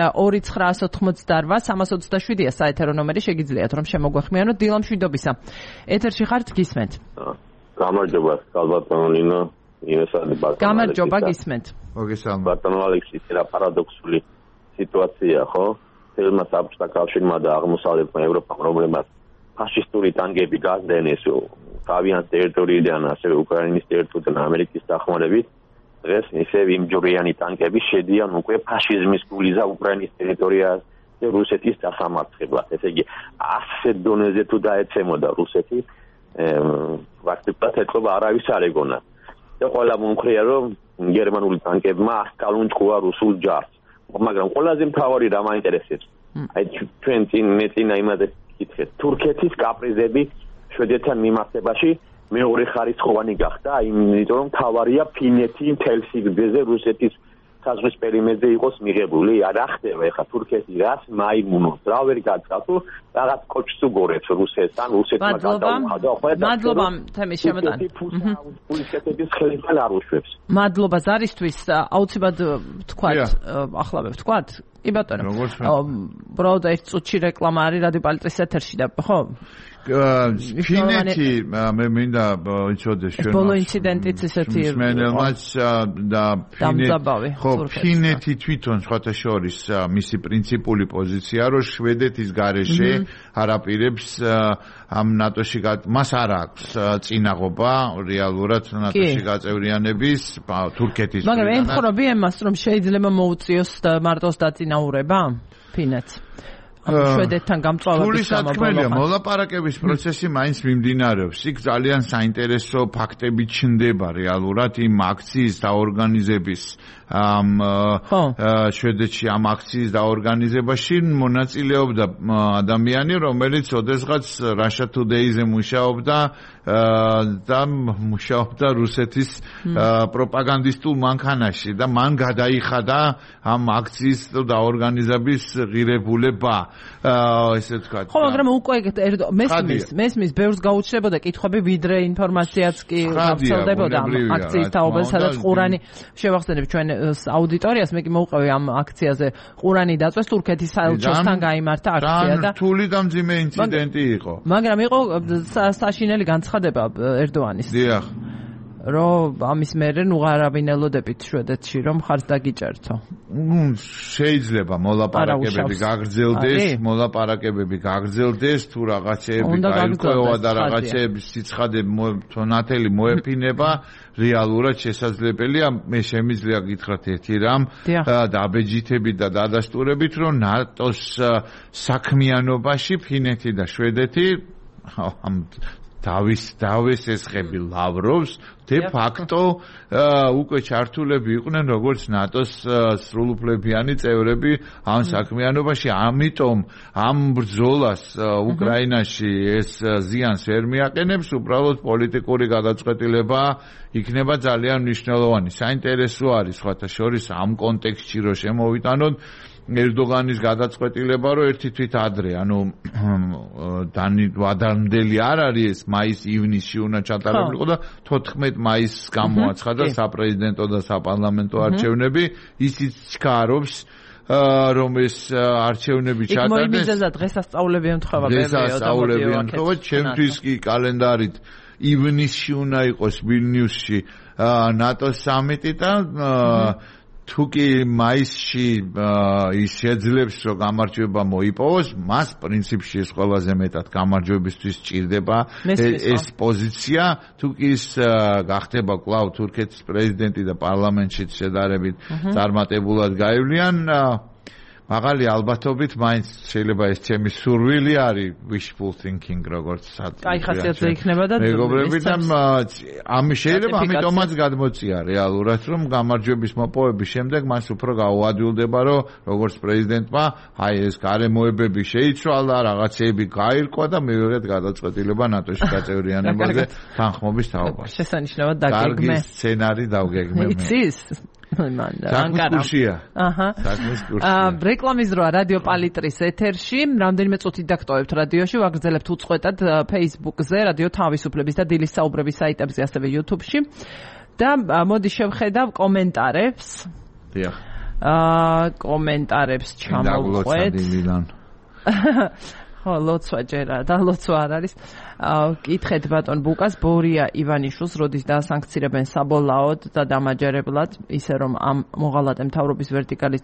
2988327-ია საეთერო ნომერი შეგიძლიათ რომ შემოგვეხმიანოთ დილა მშვიდობისა ეთერში ხართ გისმენთ გამარჯობა კალბატონინო გამარჯობა გისმენთ მოგესალმებით ბატონო ალექსი რა პარადოქსული სიტუაცია ხო თელმა საბჭოთა კავშირმა და აღმოსავლეთმა ევროპამ რომლებმაც ფაშისტური ტანგები გაგდენეს თავიანთ ტერიტორიიდან ასევე უკრაინის ტერიტორიიდან ამერიკის დახმარებით დღეს ისევ იმჯვრიანი ტანკები შედიან უკვე ფაშიზმის გულიზა უკრაინის ტერიტორიაზე რუსეთის დასამარცხებლად ესე იგი ასე დონეზე თუ დაეცემოდა რუსეთი ფაქტობრივად ეთქობა არავის არ ეგონა და ყველა მომხრია რომ გერმანული ტანკებმა ასკალუნჭყუა რუსულ ჯარს მაგრამ ყველაზე მთავარი რა მაინტერესებს აი ჩვენ წინა იმაზე გითხეთ თურქეთის კაპრიზები შვედეთთან მიმართებაში მეორე ხარისხოვანი გახდა იმიტომ რომ მთავარია ფინეთი მთელ სიგრძეზე რუსეთის საზღვის პერიმეტრზე იყოს მიღებული რა ხდება ეხლა თურქეთი რას მაიმუნოს რა ვერ გაწყალო რაღაც კოჩს უგორებს რუსეთს ან რუსეთმა გადაუხადა მადლობა თემის შემოტანი პულისკეთების ხელიდან არ უშვებს მადლობა ზარისთვის აუცილებლად ვთქვათ ახლა ვთქვათ კი ბატონო ბროდა ერთ წუთში რეკლამა არის რადიო პალიტრის ეთერში და ხო ფინეთი მე მინდა იცოდეს ჩვენ ბოლო ინციდენტიც ესეთი მსმენელმაც და ფინეთი თვითონ სხვათა შორის მისი პრინციპული პოზიცია რომ შვედეთის გარეშე არაპირებს ამ ნატოში მას არ აქვს წინაღობა რეალურად ნატოში გაწევრიანების თურქეთის მაგრამ ემხრობი ამას რომ შეიძლება მოუწიოს მარტოს დაწინაურება ფინეთს შვედეთთან გამწვავების სამაბოლოო მოლაპარაკების პროცესი მაინც მიმდინარეობს. იქ ძალიან საინტერესო ფაქტები ჩნდება რეალურად იმ აქციის დაორგანიზების შვედეთში ამ აქციის დაორგანიზებაში მონაწილეობდა ადამიანი, რომელიც ოდესღაც Russia Today-ზე მუშაობდა და მუშაობდა რუსეთის პროპაგანდისტულ მანქანაში და მან გადაიხადა ამ აქციის დაორგანიზების ღირებულება. ესე ვთქვათ. ხო, მაგრამ უკვე მესმის ბევრს გაუჩნდებოდა კითხვები, ვიდრე ინფორმაციაც კი გავრცელდებოდა ამ აქციის თაობაზე, სადაც ყურანი შევახსენებ ჩვენ აუდიტორიას, მე კი მოვყევი ამ აქციაზე ყურანი დაწვეს თურქეთის საელჩოსთან გაიმართა აქცია და რთული და მძიმე ინციდენტი იყო. მაგრამ იყო საშინელი განცხადება ერდოანის. დიახ. რომ ამის მერე ნუ არავინ ელოდებით შვედეთში რომ ხარც დაგიჭერთო. შეიძლება მოლაპარაკებები გაგრძელდეს, თუ რაღაცეები გაირკვევა და რაღაცეების სიცხადე ნათელი მოეფინება, რეალურად შესაძლებელია, მე შემიძლია გითხრათ ერთი რამ, დაბეჯითებით და დადასტურებით, რომ ნატოს საქმიანობაში ფინეთი და შვედეთი დავის ესხები ლავროვს de facto უკვე ჩართულები იყვნენ როგორც ნატოს სრულუფლებიანი წევრები ამ საქმიანობაში, ამიტომ ამ ბრძოლას უკრაინაში ეს ზიანს ვერ მიაყენებს, უბრალოდ პოლიტიკური გადაწყვეტილება იქნება ძალიან მნიშვნელოვანი. საინტერესო არის სხვათა შორის ამ კონტექსტში რომ შემოვიტანოთ ერდოგანის გადაწყვეტილება, რომ ერთი თვით ადრე, ანუ ვადამდელი არ არის ეს მაის-ივნისში უნდა ჩატარებულიყო და 14 მაისს გამოაცხადა საპრეზიდენტო და საპარლამენტო არჩევნები, ისიც ჩქარობს რომ ეს არჩევნები ჩატარდეს. იქ მოიმიზეზა დღესასწაულები ემთხვევა პერიოდულად. ჩემთვის კი კალენდარით ივნისში უნდა იყოს ვილნიუსში ნატოს სამიტი და თუკი მაისში ის შეძლებს რომ გამარჯვება მოიპოვოს, მას პრინციპში ეს ყველაზე მეტად გამარჯვებისთვის სჭირდება ეს პოზიცია, თუკი ის გახდება კვლავ თურქეთის პრეზიდენტი და პარლამენტში შედარებით წარმატებულად გაივლიან, მაღალი ალბათობით მაინც შეიძლება ეს ჩემი სურვილი არის wishful thinking როგორც აი ხასიათზე იქნება და მეგობრებიდან ამის შეიძლება ამიტომაც გადმოწია რეალურად რომ გამარჯვების მოპოვების შემდეგ მას უფრო გაუადვილდება რომ როგორც პრეზიდენტმა აი ეს გარემოებები შეიცვალა რაღაცეები გაირკვა და მივიღეთ გადაწყვეტილება ნატოში გაწევრიანებაზე თანხმობის თაობაში შესანიშნავად დაგეგმე სცენარი დავგეგმე იცის საკურსია. აჰა. რეკლამის დროა რადიო პალიტრის ეთერში. რამდენიმე წუთით დაგტოვებთ რადიოში, ვაგრძელებთ უწყვეტად Facebook-ზე, რადიო თავისუფლების და დილის საუბრების საიტებზე, ასევე YouTube-ში. და მოდი შევხედავ კომენტარებს. დიახ. კომენტარებს ჩამოვყვეთ. ხო, ლოცვა ჯერა და ლოცვა არ არის. კითხეთ ბატონ ბუკას, ბორია ივანიშვილს როდის დაასანქცირებენ საბოლაოდ და დამაჯერებლად, ისე რომ ამ მოღალატე მთავრობის ვერტიკალით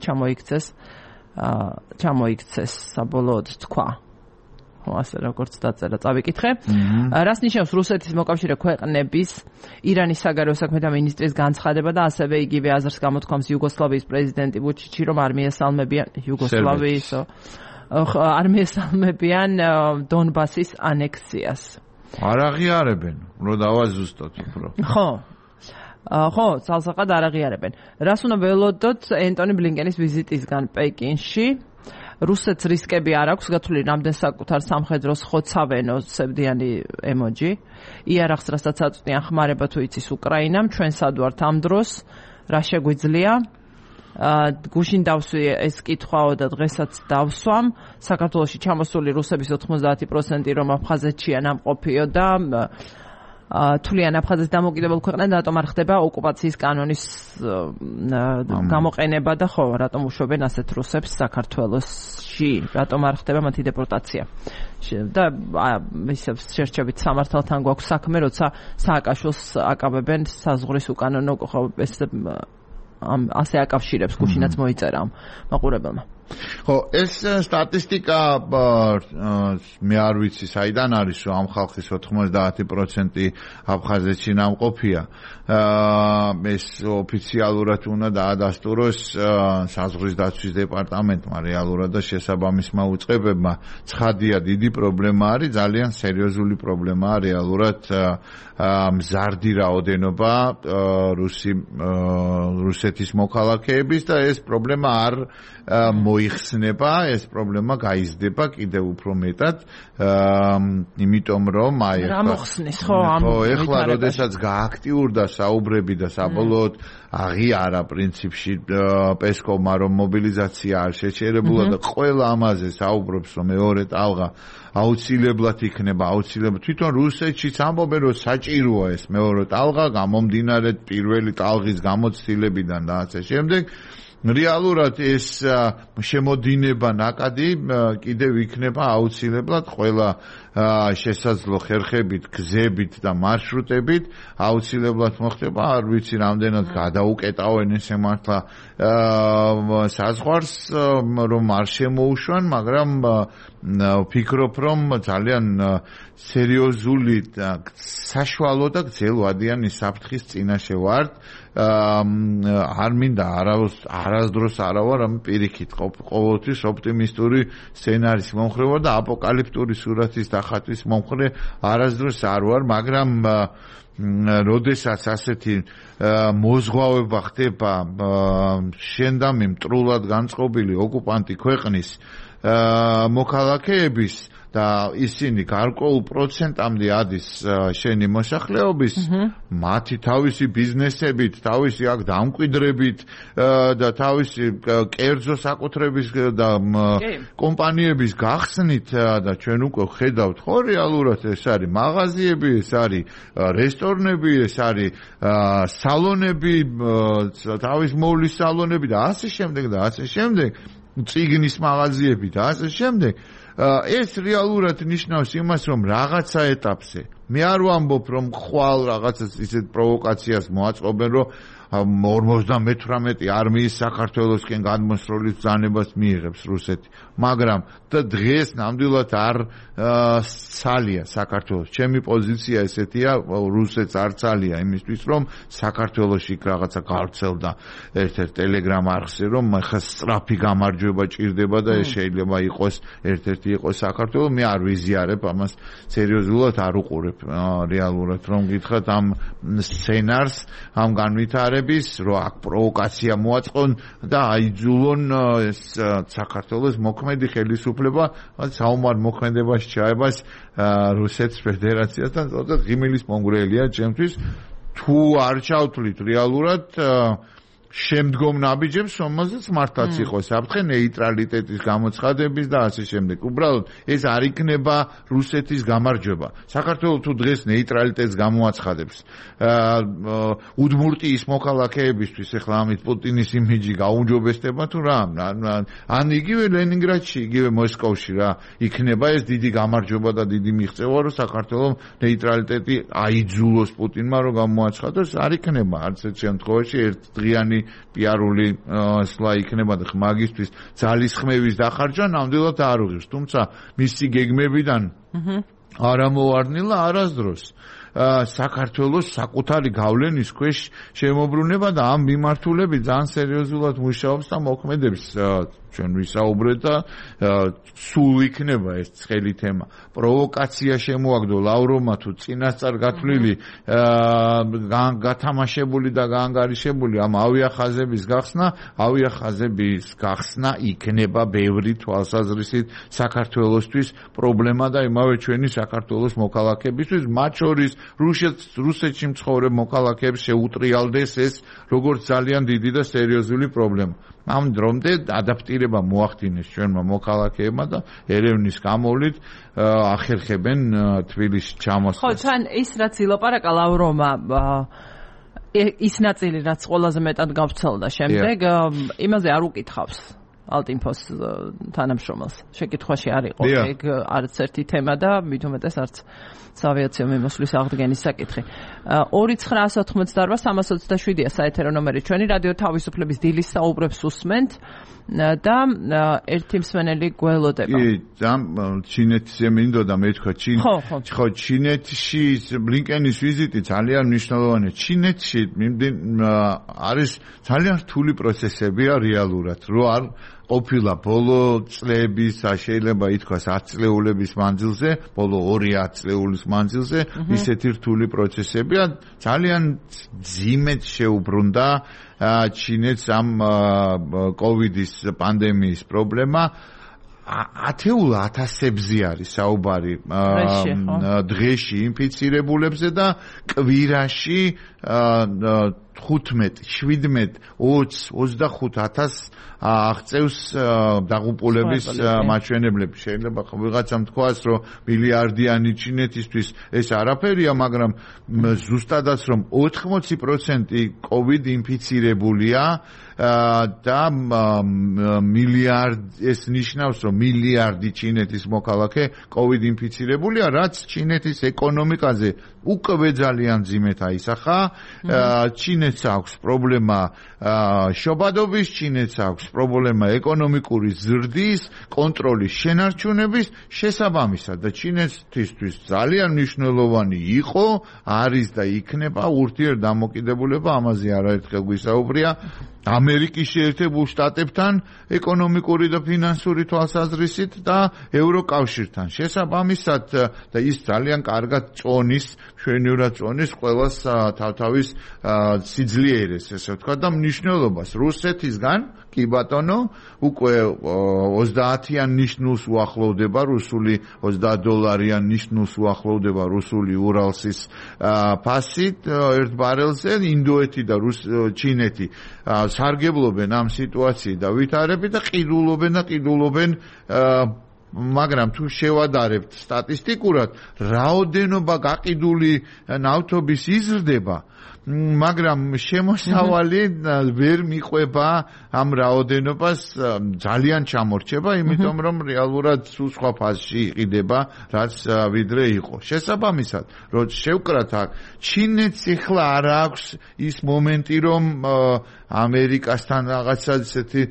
ჩამოიქცეს საბოლოოდ თქვა. ხო, ასე როგორც დაწერა, წავიკითხე. რას ნიშნავს რუსეთის მოკავშირე ქვეყნების ირანის საგარეო საქმეთა მინისტრის განცხადება და ასევე იგივე აზრს გამოთქვამს იუგოსლავიის პრეზიდენტი ვუჩიჩი, რომ არმიას ალმებიან იუგოსლავიისო არმიას ალმებიან დონბასის ანექსიას. არ აღიარებენ, რომ დავაზუსტოთ უფრო. ხო, ცალსახად არ აღიარებენ. რას უნდა ველოდოთ ენტონი ბლინკენის ვიზიტისგან პეკინში? რუსეთს რისკები არ აქვს გათვლილი რამდენ საკუთარ სამხედროს ხოცავენო სევდიანი ემოჯი. იარაღს რასაც აწვდიან ხმარება თუ იცის უკრაინამ, ჩვენ სად ვართ ამ დროს? რა შეგვიძლია? გუშინ დავსვი ეს კითხვაო და დღესაც დავსვამ. საქართველოში ჩამოსული რუსების 90% რომ აფხაზეთშია ნამყოფიო და თვლიან აფხაზეთის დამოუკიდებელ ქვეყნად რატომ არ ხდება ოკუპაციის კანონის გამოყენება და ხო, რატომ უშვებენ ასეთ რუსებს საქართველოში, რატომ არ ხდება მათი დეპორტაცია. და ისევ შერჩებით სამართალთან გვაქვს საქმე, როცა სააკაშვილს აკავებენ საზღვრის უკანონო ეს ასე აკავშირებს გუშინაც მოიწერა მაყურებელმა. ხო, ეს სტატისტიკა მე არ ვიცი საიდან არის, რომ ამ ხალხის 90% აფხაზეთში ნამყოფია. ეს ოფიციალურად უნდა დაადასტუროს საზღვრის დაცვის დეპარტამენტმა რეალურად და შესაბამისმა უწყებებმა. ცხადია, დიდი პრობლემა არის, ძალიან სერიოზული პრობლემაა რეალურად მზარდი რაოდენობა რუსეთის მოქალაქეების და ეს პრობლემა არ მოიხსნება, ეს პრობლემა გაიზრდება კიდევ უფრო მეტად, იმიტომ რომ აი ეხლა როდესაც გააქტიურდა საუბრები და საბოლოოდ აღიარა პრინციპში პესკოვმა რომ მობილიზაცია არ შეჩერებულა და ყველა ამაზე საუბრობს რომ მეორე ტალღა აუცილებლად იქნება, აუცილებლად თვითონ რუსეთშიც ამბობენ რომ საჭიროა ეს მეორე ტალღა გამომდინარე პირველი ტალღის გამოცდილებიდან და ასე შემდეგ. რეალურად ეს შემოდინება ნაკადი კიდევ იქნება აუცილებლად ყველა შესაძლო ხერხებით, გზებით და მარშრუტებით აუცილებლად მოხდება, არ ვიცი რამდენად გადაუკეტავენ ესე მართლა საზღვარს რომ არ შემოუშვან, მაგრამ ვფიქრობ რომ ძალიან სერიოზული საშუალო და გრძელვადიანი საფრთხის წინაშე ვართ. არ მინდა არასდროს არა ვარ ამ პირიქით ყოველთვის ოპტიმისტური სცენარის მომხრე ვარ და აპოკალიფტური სურათის დახატვის მომხრე არასდროს არ ვარ, მაგრამ როდესაც ასეთი მოზღვავება ხდება შენდამი მტრულად განწყობილი ოკუპანტი ქვეყნის მოქალაქეების და ისინი გარკვეულ პროცენტამდე ადის შენი მოსახლეობის, მათი თავისი ბიზნესებით, თავისი აქ დამკვიდრებით და თავისი კერძო საკუთრების და კომპანიების გახსნით და ჩვენ უკვე ხედავთ, ხო რეალურად ეს არის მაღაზიები, ეს არის რესტორნები, ეს არის სალონები, თავის მოვლის სალონები და ასე შემდეგ და ასე შემდეგ, წიგნის მაღაზიები და ასე შემდეგ. ეს რეალურად ნიშნავს იმას, რომ რაღაცა ეტაპზე მე არ ვამბობ, რომ ხვალ რაღაცას ისეთ პროვოკაციას მოაწყობენ, რომ 58 არმიის საქართველოსკენ გადმოსროლის ბრძანებას მიიღებს რუსეთი, მაგრამ დღეს ნამდვილად არ ცალია საქართველოს. ჩემი პოზიცია ესეთია, რუსეთს არ ცალია იმისთვის, რომ საქართველოში რაღაცა გავრცელდა ერთ-ერთ ტელეგრამ არხზე, რომ ხა სწრაფი გამარჯვება ჭირდება და ეს შეიძლება იყოს ერთ-ერთი იყოს საქართველოს. მე არ ვიზიარებ ამას სერიოზულად, არ უყურებ რეალურად, რომ გითხრათ ამ სცენარს, ამ განვითარების, რომ აქ პროვოკაცია მოაწყონ და აიძულონ საქართველოს მოქმედი ხელისუფლება საომარ მოქმედებაში ჩაებას რუსეთის ფედერაციასთან. ზოგადად ღიმილის მონგრელია ჩემთვის, თუ არ ჩავთვლით რეალურად შემდგომ ნაბიჯებს, რომელზეც მართლაც იყოს საფრთხე ნეიტრალიტეტის გამოცხადების და ასე შემდეგ. უბრალოდ ეს არ იქნება რუსეთის გამარჯვება. საქართველოს თუ დღეს ნეიტრალიტეტს გამოაცხადებს, უდმურტიის მოქალაქეებისთვის ახლა ამით პუტინის იმიჯი გაუმჯობესდება თუ რა? ან იგივე ლენინგრადში, იგივე მოსკოვში რა იქნება ეს დიდი გამარჯვება და დიდი მიღწევა, რომ საქართველოს ნეიტრალიტეტი აიძულოს პუტინმა რომ გამოაცხადოს, არ იქნება არც ერთ შემთხვევაში ერთდღიანი პიარული სლა იქნება და მაგისტრის ძალისხმევის დახარჯვა ნამდვილად არ უღირს, თუმცა მისი გეგმებიდან არ ამოვარდნილა არასდროს საქართველოს საკუთარი გავლენის ქვეშ შემოbrunება და ამ მიმართულებით ძალიან სერიოზულად მუშაობს და მოქმედებს. ჩვენ ვისაუბრეთ და სულ იქნება ეს ცხელი თემა. პროვოკაცია შემოაგდო ლავროვმა თუ წინასწარ გათვლილი გათამაშებული და გაანგარიშებული ამ ავიახაზების გახსნა იქნება ბევრი თვალსაზრისით საქართველოსთვის პრობლემა და იმავე ჩვენი საქართველოს მოქალაქეებისთვის, მათ შორის რუსეთში მცხოვრებ მოქალაქეებს შეუტრიალდეს ეს როგორც ძალიან დიდი და სერიოზული პრობლემა. ამ დრომდე ადაპტირება მოახდინეს ჩვენმა მოქალაქეებმა და ერევნის გამოვლით ახერხებენ თბილისში ჩამოსვლას. ხო, თან ის რაც ილაპარაკა ლავროვმა ის ნაწილი რაც ყველაზე მეტად გავცელდა შემდეგ იმაზე არ უკითხავს ალტინფოს თანამშრომელს. შეკითხვაში არ იყო ეგ არც ერთი თემა და მით უმეტეს არც საავიაციო მიმოსვლის აღდგენის საკითხი. 2988-327-ია საეთერო ნომერი ჩვენი რადიო თავისუფლების დილის საუბრებს უსმენთ და ერთი მსმენელი გველოდება. ჩინეთზე მინდოდა მე თქვა ხო ჩინეთში ბლინკენის ვიზიტი ძალიან მნიშვნელოვანია. ჩინეთში არის ძალიან რთული პროცესებია რეალურად, რო არ ყოფილა ბოლო წლების, შეიძლება ითქვას 10 წლეულების მანძილზე, ბოლო 2 წლეულის მანძილზე ისეთი რთული პროცესებია, ძალიან ძიმედ შეუბრუნდა ჩინეთს ამ კოვიდის პანდემიის პრობლემა. ათეულ ათასებზე არის საუბარი დღეში ინფიცირებულებზე და კვირაში 15, 17, 20, 25,000 აღწევს დაღუპულების მაჩვენებლები. შეიძლება ვიღაცამ თქვას, რომ მილიარდიანი ჩინეთისთვის ეს არაფერია, მაგრამ ზუსტადაც რომ 80% COVID ინფიცირებულია და ეს ნიშნავს, რომ მილიარდი ჩინეთის მოქალაქე COVID ინფიცირებულია, რაც ჩინეთის ეკონომიკაზე უკვე ძალიან ძიმედ აისახა. ჩინეთს აქვს პრობლემა შობადობის, ჩინეთს აქვს პრობლემა ეკონომიკური ზრდის, კონტროლის შენარჩუნების შესაბამისად და ჩინეთისთვის ძალიან მნიშვნელოვანი იყო, არის და იქნება ურთიერთდამოკიდებულება, ამაზე არაერთხელ გვისაუბრია ამერიკის შეერთებულ შტატებთან ეკონომიკური და ფინანსური თვალსაზრისით და ევროკავშირთან. შესაბამისად და ის ძალიან კარგად წონის, მშვენივრად წონის ყველას თავთავის სიძლიერეს, ესე ვთქვა და მნიშვნელობას. რუსეთისგან კი ბატონო, უკვე 30-იან ნიშნულს უახლოვდება რუსული $30 ნიშნულს უახლოვდება რუსული ურალსის ფასით ერთ ბარელზე. ინდოეთი და ჩინეთი სარგებლობენ ამ სიტუაციით და ვითარებით და ყიდულობენ მაგრამ თუ შევადარებთ სტატისტიკურად, რაოდენობა გაყიდული ნავთობის იზრდება მაგრამ შემოსავალი ვერ მიყვება ამ რაოდენობას ძალიან ჩამორჩება, იმიტომ რომ რეალურად სულ სხვა ფაზში იყიდება, რაც ვიდრე იყო. შესაბამისად, რომ შევკრათ აქ, ჩინეთს ახლა არ აქვს ის მომენტი, რომ ამერიკასთან რაღაცა ისეთი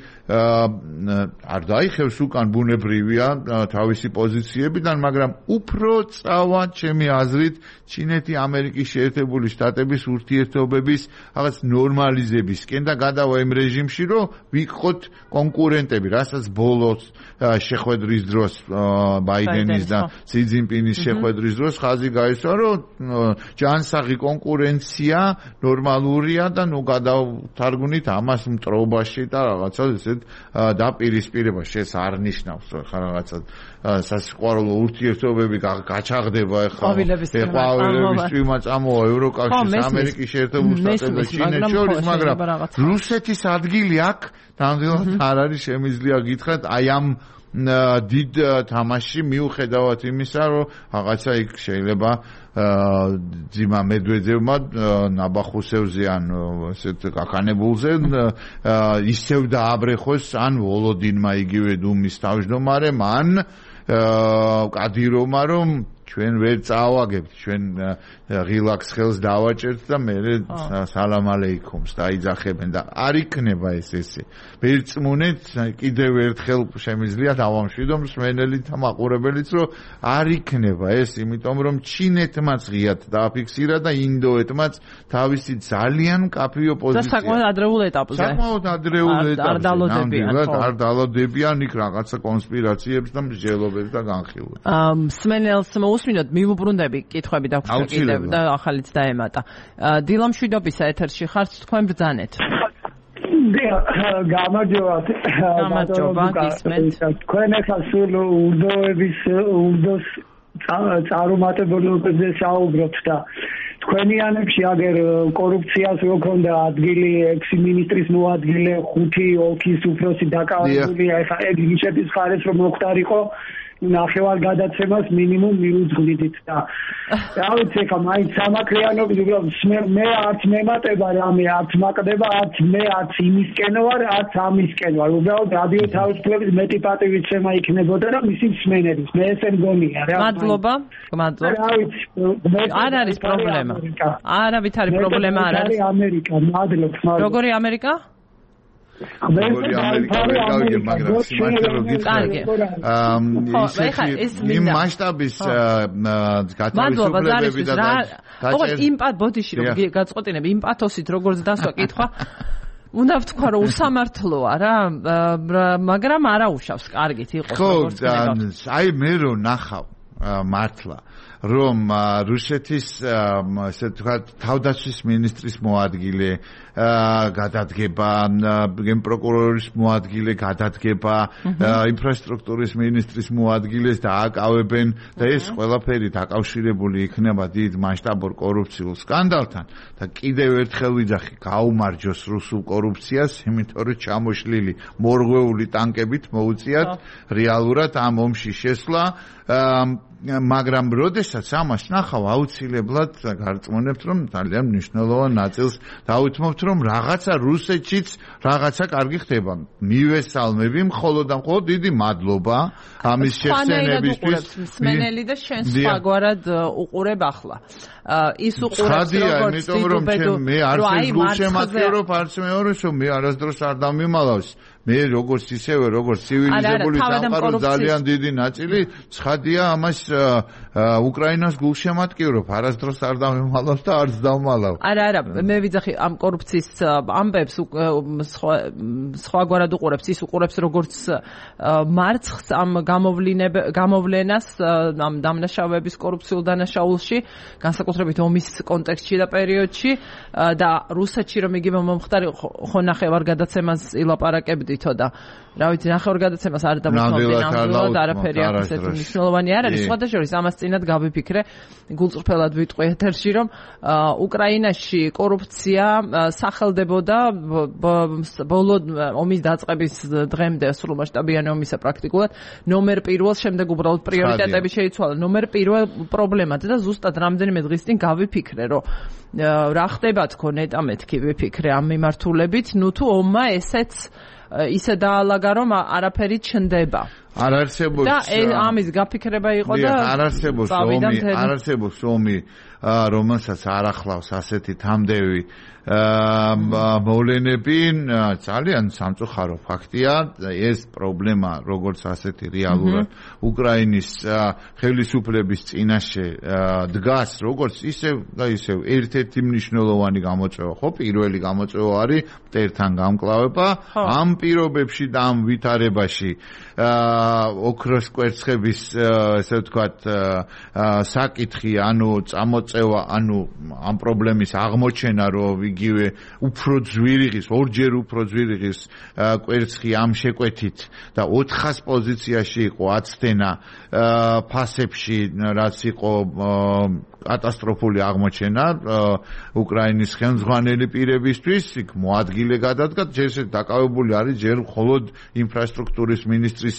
არ დაიხევს უკან ბუნებრივია თავისი პოზიციებიდან, მაგრამ უფრო წავა ჩემი აზრით ჩინეთი ამერიკის შეერთებული შტატების ურთიერთობების რაღაც ნორმალიზებისკენ და გადავა იმ რეჟიმში, რომ ვიყოთ კონკურენტები, რასაც ბოლოს შეხვედრის დროს ბაიდენის და სი ძინპინის შეხვედრის დროს ხაზი გაისვა, რომ ჯანსაღი კონკურენცია ნორმალურია და ნუ გადავთარგმნით ამას მტრობაში და რაღაცა ესეთ დაპირისპირება შეს არ ნიშნავს ხა რაღაცა სასიყვარულო ურთიერთობები გაჩაღდება ახლა ყვავილების წვიმა წამოვა ევროკავშირის ამერიკის შეერთებულ შტატებს და ჩინეთს შორის, მაგრამ რუსეთის ადგილი აქ ნამდვილად არ არის შემიძლია გითხრათ აი ამ დიდ თამაშში მიუხედავად იმისა, რომ რაღაცა იქ შეიძლება ძიმა მედვედევმა ნაბახუსევზე ან ესეთ კაკანებულზე ისევ დააბრეხოს ან ვოლოდინმა იგივე დუმის თავმჯდომარემ ან კადიროვმა, რომ ჩვენ ვერ წავაგებთ, ჩვენ ღილაკს ხელს დავაჭერთ და მე სალამ ალეიქუმს დაიძახებენ და არ იქნება ესე. ვერწმუნეთ კიდევ ერთხელ შემიძლია დავამშვიდო მსმენელით და მაყურებელით, რომ არ იქნება ეს, იმიტომ რომ ჩინეთმაც ღიად დააფიქსირა და ინდოეთმაც თავისი ძალიან მკაფიო პოზიცია. და საკმაოდ ადრეულ ეტაპზე. საკმაოდ ადრეულ ეტაპზე. არ დალოდებიან იქ რაღაცა კონსპირაციებს და მსჯელობებს და განხილვებს. მსმენელს უსმინოთ მიუბრუნდები კითხვები დაგვჭირდა კიდევ და ახალიც დაემატა. დილამშვიდობისა ეთერში ხართ, თქვენ ბრძანეთ. გამარჯობა, გისმენთ. თქვენ ახლა სულ ურდოს წარუმატებლობებზე საუბრობთ და თქვენიანებში აგერ კორუფციას რო ქონდა ადგილი, ექს-მინისტრის მოადგილე, 5 ოლქის უფროსი დაკავებული, ახლა ეგრიშეთის ხარეს რომ მოხდარიყო ნახევარ გადაცემას მინიმუმ მიუძღვნით და რა ვიცი ხა მაინც სამაქრიანობის უბრალოდ მე არც მემატება რამე არც მაკდება არც მე არც იმისკენ ვარ არც ამისკენ ვარ უბრალოდ რადიო თავისუფლების მეტი პატივისცემა იქნებოდა და მისი მსმენელის მე ესე მგონია რა მადლობა რა ვიცი არ არის პრობლემა არავით არის პრობლემა არ არის ამერიკა მადლობა როგორი ამერიკა როგორი ამერიკა მაგრამ სიმართლე რომ გითხრათ იმ მასშტაბის გათავისუფლებები და ოღონდ იმ ბოდიში რომ გაწყვეტინებ იმ პათოსით როგორც დასვა კითხვა უნდა ვთქვა რომ უსამართლოა რა მაგრამ არაუშავს კარგით იყოს როგორც აი მე რომ ნახავ მართლა რომ რუსეთის ესე ვთქვათ თავდაცვის მინისტრის მოადგილე გადადგება, გენპროკურორის მოადგილე გადადგება, ინფრასტრუქტურის მინისტრის მოადგილეს დააკავებენ და ეს ყველაფერი დაკავშირებული იქნება დიდ მასშტაბურ კორუფციულ სკანდალთან და კიდევ ერთხელ ვიძახი გაუმარჯოს რუსულ კორუფციას, იმიტომ რომ ჩამოშლილი მორღვეული ტანკებით მოუწიათ რეალურად ამ ომში შესვლა მაგრამ როდესაც ამას ნახავ აუცილებლად გარწმუნებთ რომ ძალიან მნიშვნელოვან ნაწილს დაუთმობთ რომ რაღაცა რუსეთშიც რაღაცა კარგი ხდება მივესალმები მხოლოდ და მხოლოდ დიდი მადლობა ამის შესწენებისთვის მსმენელი და შენ სხვაგვარად უყურებ ახლა ის უყურებს როგორც იმიტომ რომ მე არც გულშემატკივრობ არც მეორეს რომ მე არასდროს არ დამიმალავს მე როგორც ისევე როგორც ცივილიზებული სამყაროს ძალიან დიდი ნაწილი ცხადია ამას უკრაინას გულშემატკივრობ არასდროს არ დამიმალავს და არც დავმალავ არა მე ვიძახი ამ კორუფციის ამბებს სხვაგვარად უყურებს ის უყურებს როგორც მარცხს ამ გამოვლენას ამ დამნაშავეების კორუფციულ დანაშაულში განსაკუთრებით ომის კონტექსტში და პერიოდში და რუსეთში რომ იგივე მომხდარი ხო ნახევარ გადაცემას ილაპარაკებდით ვითო და რა ვიცი ნახევარგადაცემას არ დავუცნობდი ნამდვილად არაფერი აქ ისეთი მნიშვნელოვანი არ არის სხვადასხვა ამას წინათ გავიფიქრე გულწრფელად ვიტყვი ეთერში რომ უკრაინაში კორუფცია სახელდებოდა ბოლო ომის დაწყების დღემდე სრულმასშტაბიანი ომისა პრაქტიკულად ნომერ პირველ შემდეგ უბრალოდ პრიორიტეტები შეიცვალა ნომერ პირველ პრობლემად და ზუსტად რამდენიმე დღის წინ გავიფიქრე რომ რა ხდება თქო ნეტა მეთქი ვიფიქრე ამ მიმართულებით ნუ თუ ომმა ესეც ისე დაალაგა რომ არაფერი ჩნდება არ არსებობს და ამის გაფიქრება იყო და არ არსებობს ომი რომელსაც არ ახლავს ასეთი თამდევი მოვლენები ძალიან სამწუხარო ფაქტია ეს პრობლემა როგორც ასეთი რეალურად უკრაინის ხელისუფლების წინაშე დგას როგორც ისევ და ისევ ერთ-ერთი მნიშვნელოვანი გამოწვევა ხო პირველი გამოწვევა არის მტერთან გამკლავება ამ პირობებში და ამ ვითარებაში ოქროს კვერცხების ესე ვთქვათ საკითხი ანუ წამოწევა ანუ ამ პრობლემის აღმოჩენა რომ იგივე უფრო ძვირიღის ორჯერ უფრო ძვირიღის კვერცხი ამ შეკვეთით და 400 პოზიციაში იყო აცდენა ფასებში რაც იყო კატასტროფული აღმოჩენა უკრაინის ხელმძღვანელი პირებისთვის იქ მოადგილე გადადგა ჯერ დაკავებული არის ჯერ მხოლოდ ინფრასტრუქტურის მინისტრის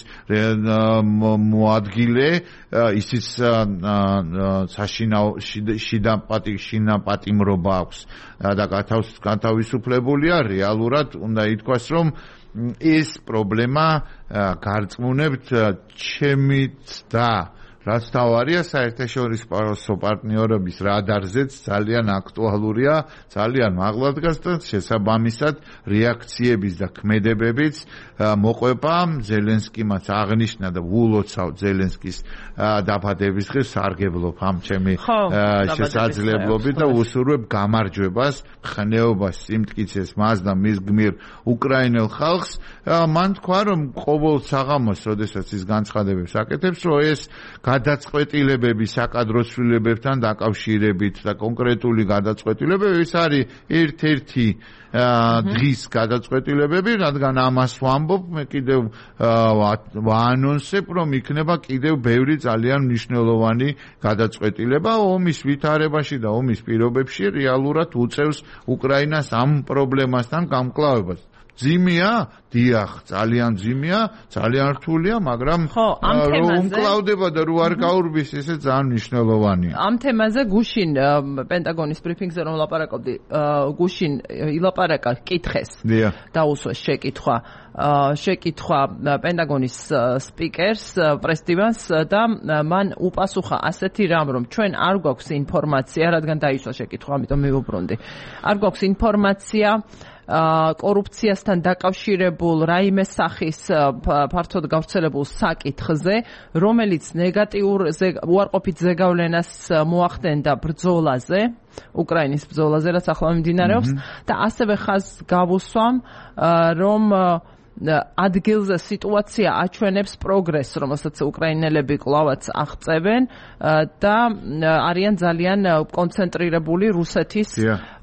მოადგილე ისიც საშინაო შიდა პატიმრობა აქვს და გათავისუფლებულია რეალურად უნდა ითქვას რომ ეს პრობლემა გარწმუნებთ ჩემი ცდა რაც თავარია საერთაშორისო პარტნიორობის რადარზეც ძალიან აქტუალურია, ძალიან მაღლა დგას და შესაბამისად რეაქციების და ქმედებებიც მოყვება ზელენსკიმაც აღნიშნა და ულოცავ ზელენსკის დაბადების დღეს სარგებლობ ამ ჩემი შესაძლებლობით და უსურვებ გამარჯვებას, ხნეობას, სიმტკიცეს მას და მის გმირ უკრაინელ ხალხს. მან თქვა რომ ყოველ საღამოს, როდესაც ის განცხადებებს აკეთებს, რომ ეს გადაწყვეტილებები საკადრო ცვლილებებთან დაკავშირებით და კონკრეტული გადაწყვეტილებები ეს არის ერთ-ერთი დღის გადაწყვეტილებები, რადგან ამას ვამბობ, მე კიდევ ვაანონსებ, რომ იქნება კიდევ ბევრი ძალიან მნიშვნელოვანი გადაწყვეტილება ომის ვითარებაში და ომის პირობებში რეალურად უწევს უკრაინას ამ პრობლემასთან გამკლავებას. ძიმია, დიახ, ძალიან ძიმია, ძალიან რთულია, მაგრამ რომ უმკლავდება და რო არ გაურბის, ესე ძალიან მნიშვნელოვანია. ამ თემაზე გუშინ პენტაგონის ბრიფინგზე რომ ლაპარაკობდი, გუშინ ილაპარაკა კითხეს. დაუსვეს შეკითხვა პენტაგონის სპიკერს, პრესდივანს და მან უპასუხა ასეთი რამ, რომ ჩვენ არ გვაქვს ინფორმაცია, რადგან დაისვა შეკითხვა, ამიტომ მივუბრუნდი. არ გვაქვს ინფორმაცია კორუფციასთან დაკავშირებულ რაიმე სახის ფართოდ გავრცელებულ საკითხზე, რომელიც ნეგატიურ უარყოფით ზეგავლენას მოახდენდა ბრძოლაზე, უკრაინის ბრძოლაზე, რაც ახლა მიმდინარეობს და ასევე ხაზს გავუსვამ, რომ ადგილზე სიტუაცია აჩვენებს პროგრესს, რომელსაც უკრაინელები კვლავაც აღწევენ და არიან ძალიან კონცენტრირებული რუსეთის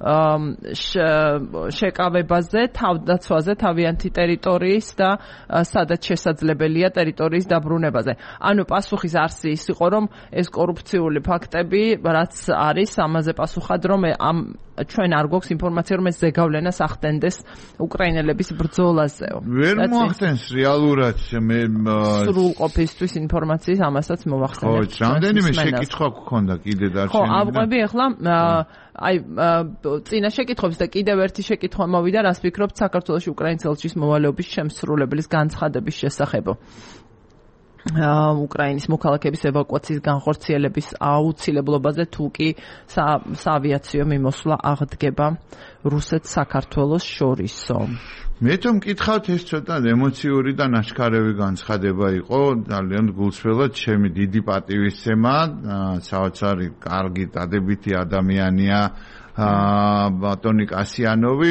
შეკავებაზე, თავდაცვაზე, თავიანთი ტერიტორიის და სადაც შესაძლებელია ტერიტორიის დაბრუნებაზე. ანუ პასუხის არსი ის იყო, რომ ეს კორუფციული ფაქტები, რაც არის, ამაზე პასუხად, რომ ჩვენ არ გვაქვს ინფორმაცია, რომ ეს ზეგავლენას ახდენდეს უკრაინელების ბრძოლაზე. ვერ მოახდენს რეალურად მე სრულყოფისთვის ინფორმაციის ამასაც მოვახსენებ. ხო, რამდენიმე შეკითხვა გქონდა კიდე დარჩენილი. ხო, ავყვები ახლა აი წინა შეკითხვებს და კიდევ ერთი შეკითხვა მოვიდა, რას ვფიქრობთ საქართველოში უკრაინის ელჩის მოვალეობის შემსრულებლის განცხადების შესახებ. უკრაინის მოქალაქეების ევაკუაციის განხორციელების აუცილებლობაზე თუ კი საავიაციო მიმოსვლა აღდგება რუსეთს საქართველოს შორისო. მე თუ მკითხავთ ეს ცოტა ემოციური და ნაშკარევი განცხადება იყო, ძალიან გულწრფელად ჩემი დიდი პატივისცემა, საოცარი კარგი დადებითი ადამიანია ბატონი კასიანოვი,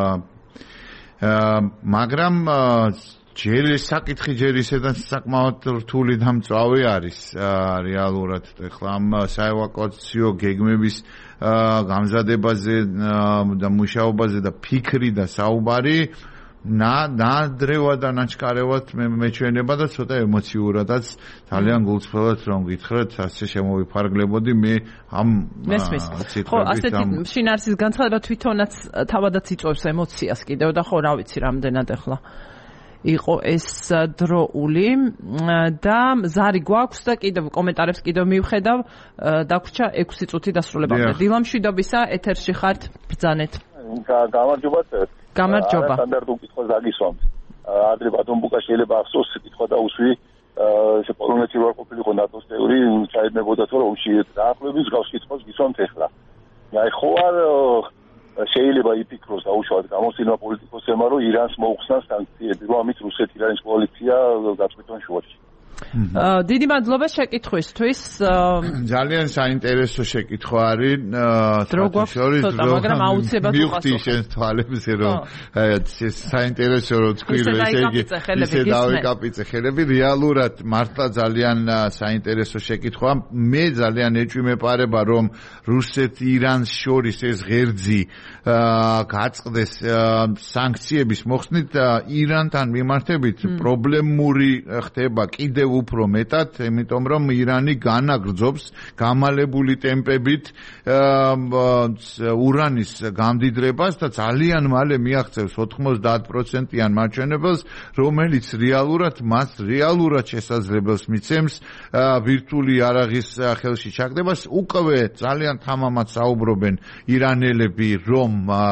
მაგრამ ჯერ ეს საკითხი ჯერ ისედაც საკმაოდ რთული და მწვავე არის რეალურად. ეხლა ამ საევაკუაციო გეგმების გამზადებაზე და მუშაობაზე და ფიქრი და საუბარი ნადრევად და ნაჩქარევად მეჩვენება და ცოტა ემოციურადაც ძალიან გულწრფელად რომ გითხრათ ასე შემოვიფარგლებოდი მე ამ ციფრებით. ხო, ასეთი შინაარსის განცხადება თვითონაც თავადაც იწვევს ემოციას კიდევ და ხო რა ვიცი რამდენად ახლა იყო ეს დროული და ზარი გვაქვს და კიდევ კომენტარებს კიდევ მივხედავ დაგვრჩა 6 წუთი დასრულებამდე. დილა მშვიდობისა, ეთერში ხართ, ბრძანეთ. გამარჯობა. გამარჯობა. სტანდარტულ კითხვას დაგისვამთ. ადრე ბატონ ბუკა შეიძლება ახსოვს კითხვა და უსვი ესე პოლონეთი რო ყოფილიყო ნატოს წევრი, ჩაედინებოდა თუ რომში დაახლოებით გავს კითხვას გისვამთ ახლა. აი ხო არ შეიძლება იფიქროს აუშვათ გამოსილმა პოლიტიკოსებმა რომ ირანს მოუხსნას სანქციები, რომ ამით რუსეთ-ირანის კოალიცია გაწყვეტონ შუაში. დიდი მადლობა შეკითხვისთვის. ძალიან საინტერესო შეკითხვა არის. მაგრამ აუცილებლად მივხვდი შენ თვალებზე რომ საინტერესო რომ თქვი რომ ესე დავიკაპიცე ხელები. რეალურად მართლა ძალიან საინტერესო შეკითხვა. მე ძალიან ეჭვმეპარება რომ რუსეთ-ირანს შორის ეს ღერძი გაწყდეს სანქციების მოხსნით ირანთან მიმართებით პრობლემური ხდება კიდევ უფრო მეტად, იმიტომ რომ ირანი განაგრძობს გამალებული ტემპებით ურანის გამდიდრებას და ძალიან მალე მიაღწევს 90%-იან მაჩვენებელს, რომელიც მას რეალურად შესაძლებელს მიცემს ვირტუალური იარაღის ხელში ჩაგდებას. უკვე ძალიან თამამად საუბრობენ ირანელები, რომ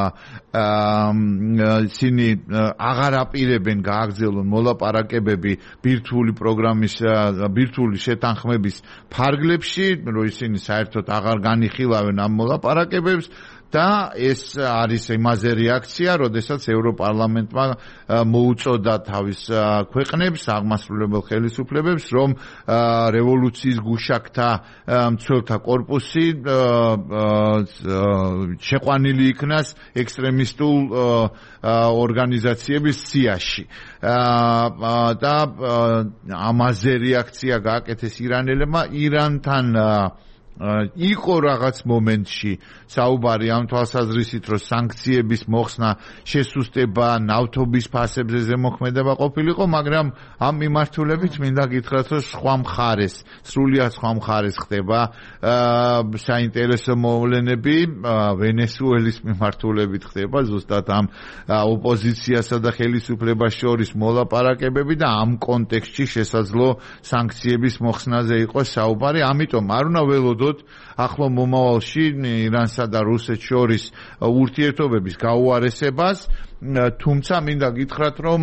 ისინი აღარ აპირებენ გააგრძელონ მოლაპარაკებები ბირთვული პროგრამის ბირთვული შეთანხმების ფარგლებში, რომ ისინი საერთოდ აღარ განიხილავენ ამ მოლაპარაკებებს და ეს არის იმაზე რეაქცია, როდესაც ევროპარლამენტმა მოუწოდა თავის ქვეყნებს, აღმასრულებელ ხელისუფლებებს, რომ რევოლუციის გუშაკთა მცველთა კორპუსი შეყვანილი იქნას ექსტრემისტულ ორგანიზაციების სიაში. და ამაზე რეაქცია გააკეთეს ირანელებმა. ირანთან იყო რაღაც მომენტში საუბარი ამ თვალსაზრისით, რომ სანქციების მოხსნა შესუსტება ნავთობის ფასებზე ზემოქმედება ყოფილიყო, მაგრამ ამ მიმართულებით მინდა გითხრათ, რომ სხვა მხარეს, სრულიად სხვა მხარეს ხდება საინტერესო მოვლენები, ვენესუელის მიმართულებით ხდება ზუსტად ამ ოპოზიციასა და ხელისუფლებას შორის მოლაპარაკებები და ამ კონტექსტში შესაძლო სანქციების მოხსნაზე იყოს საუბარი, ამიტომ არ უნდა ველოდოთ ახლო მომავალში ირანსა და რუსეთს შორის ურთიერთობების გაუარესებას, თუმცა მინდა გითხრათ, რომ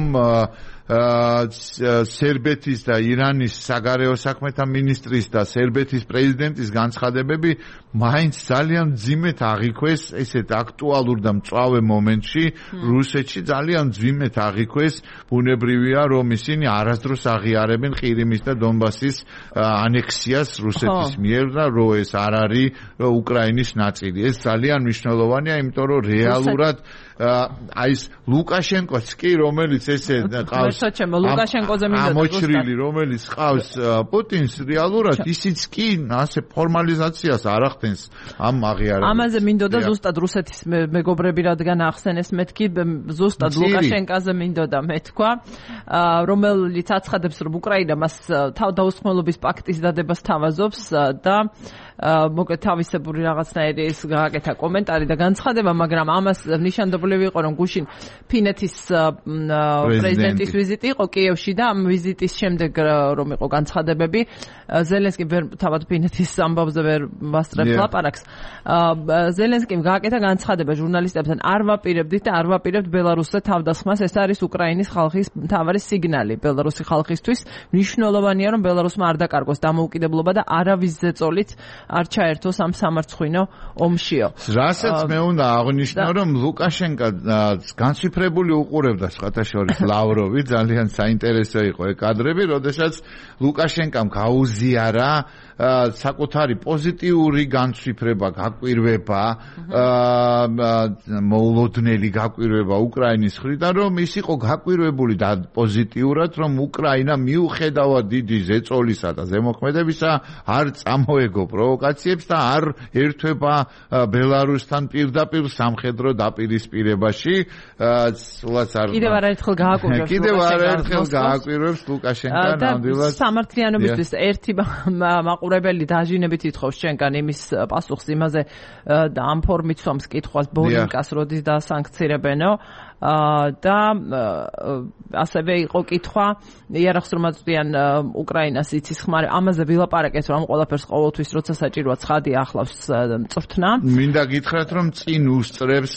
სერბეთის და ირანის საგარეო საქმეთა მინისტრის და სერბეთის პრეზიდენტის განცხადებები მაინც ძალიან მძიმედ აღიქვეს ესეთ აქტუალურ და მწვავე მომენტში რუსეთში ძალიან მძიმედ აღიქვეს. ბუნებრივია, რომ ისინი არასდროს აღიარებენ ყირიმის და დონბასის ანექსიას რუსეთის მიერ და რომ ეს არ არის უკრაინის ნაწილი. ეს ძალიან მნიშვნელოვანია, იმიტომ რომ რეალურად აი ეს ლუკაშენკოც კი, რომელიც ესე ყავს ამოჩრილი, რომელიც ყავს პუტინს, რეალურად ისიც კი ასე ფორმალიზაციას არ ახდენს ამ აღიარებას. ამაზე მინდოდა ზუსტად რუსეთის მეგობრები რადგან ახსენეს, მეთქი ზუსტად ლუკაშენკაზე მინდოდა მეთქვა, რომელიც აცხადებს, რომ უკრაინა მას თავდაუსხმელობის პაქტის დადებას თავაზობს და მოკლედ თავისებური რაღაცნაირი ის გააკეთა კომენტარი და განცხადება, მაგრამ ამას ნიშანდობლივი იყო, რომ გუშინ ფინეთის პრეზიდენტის ვიზიტი იყო კიევში და ამ ვიზიტის შემდეგ რომ იყო განცხადებები, ზელენსკი თავად ფინეთის ამბავზე ვერ მასწრებს ლაპარაკს. ზელენსკიმ გააკეთა განცხადება ჟურნალისტებთან, არ ვაპირებდით და არ ვაპირებთ ბელარუსზე თავდასხმას, ეს არის უკრაინის ხალხის მთავარი სიგნალი ბელარუსი ხალხისთვის. მნიშვნელოვანია, რომ ბელარუსმა არ დაკარგოს დამოუკიდებლობა და არავის ზეწოლით არ ჩაერთოს ამ სამარცხვინო ომშიო. რასაც მე უნდა აღნიშნო, რომ ლუკაშენკა განციფრებული უყურებდა სხვათა შორის ლავროვი, ძალიან საინტერესო იყო ეს კადრები, როდესაც ლუკაშენკამ გაუზიარა საკუთარი პოზიტიური განცვიფრება, გაკვირვება, მოულოდნელი გაკვირვება უკრაინის მხრიდან, რომ ის იყო გაკვირვებული და პოზიტიურად, რომ უკრაინა მიუხედავად დიდი ზეწოლისა და ზემოქმედებისა არ წამოეგო პროვოკაციებს და არ ერთვება ბელარუსთან პირდაპირ სამხედრო დაპირისპირებაში. სულაც არ კიდევ არაერთხელ გააკვირვებს კიდევ არაერთხელ გააკვირვებს ლუკაშენკა ნამდვილად სამართლიანობისთვის ერთი მაყურებელი დაჟინებით ითხოვს ჩვენგან იმის პასუხს იმაზე და ამ ფორმით სვამს კითხვას ბოლინკას როდის დასანქცირებენო და ასევე იყო კითხვა იარაღს რომ აწვდიან უკრაინას იცის ხმარი ამაზე ვილაპარაკეთ რომ ყველაფერს ყოველთვის როცა საჭიროა ცხადი ახლავს წვრთნა მინდა გითხრათ რომ წინ უსწრებს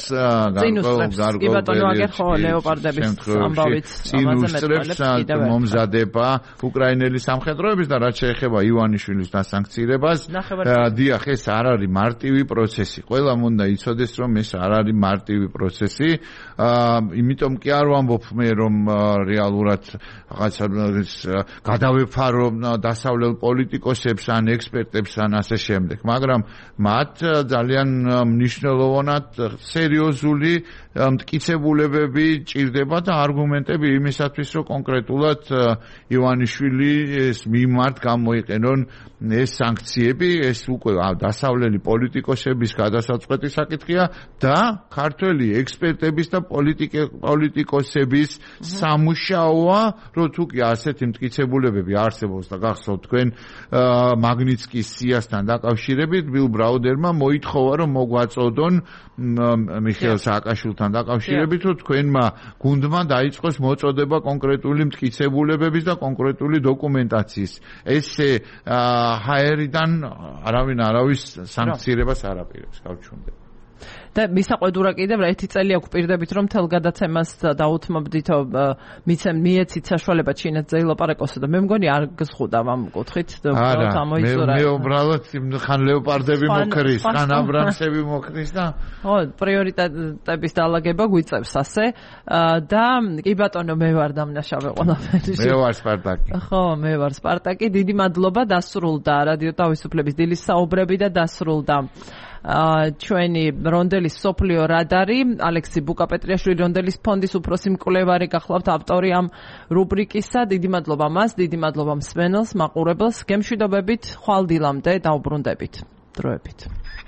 კი ბატონო აგერ ხო ლეოპარდების ამბავით წინ უსწრებს მომზადება უკრაინელი სამხედროების და რაც შეეხება ივანიშვილის დასანქცირებას დიახ ეს არ არის მარტივი პროცესი ყველამ უნდა იცოდეს რომ ეს არ არის მარტივი პროცესი იმიტომ კი არ ვამბობ მე რომ რეალურად რაღაცა გადავეფარო დასავლელ პოლიტიკოსებს ან ექსპერტებს ან ასე შემდეგ მაგრამ მათ ძალიან მნიშვნელოვნად სერიოზული მტკიცებულებები ჭირდება და არგუმენტები იმისათვის რომ კონკრეტულად ივანიშვილის მიმართ გამოიყენონ ეს სანქციები ეს უკვე დასავლელი პოლიტიკოსების გადასაწყვეტი საკითხია და ქართველი ექსპერტების და პოლიტიკოსების სამუშაოა რომ თუ კი ასეთი მტკიცებულებები არსებობს და გახსოვთ თქვენ მაგნიცკის სიასთან დაკავშირებით ბილ ბრაუდერმა მოითხოვა რომ მოგვაწოდონ მიხეილ სააკაშვილთან დაკავშირებით რომ თქვენმა გუნდმა დაიწყოს მოწოდება კონკრეტული მტკიცებულებების და კონკრეტული დოკუმენტაციის ესე ჰაერიდან არავინ არავის სანქცირებას არ აპირებს გავჩვენებ და მისაყვედურა კიდევ რა ერთი წელი აქვს პირდებით რომ თელ გადაცემას დაუთმობდითო მიეცით საშუალება ჩინეთზე ილაპარაკოსო და მე მგონი არ გზღუდა ამ კუთხით და მე უბრალოდ ხან ლეოპარდები მოქრის ხან აბრამსები მოქრის და ხო პრიორიტეტების დაალაგება გვიწევს ასე და კი ბატონო მე ვარ დამნაშავე ყველაფერში მე ვარ სპარტაკი ხო მე ვარ სპარტაკი დიდი მადლობა დასრულდა რადიო თავისუფლების დილის საუბრები და დასრულდა ჩვენი რონდელის სოფლიო რადარი ალექსი ბუკაპეტრიაშვილი რონდელის ფონდის უფროსი მკვლევარი გახლავთ ავტორი ამ რუბრიკისა დიდი მადლობა მას დიდი მადლობა მსმენელს მაყურებელს გემშვიდობებით ხვალ დილამდე დაუბრუნდებით დროებით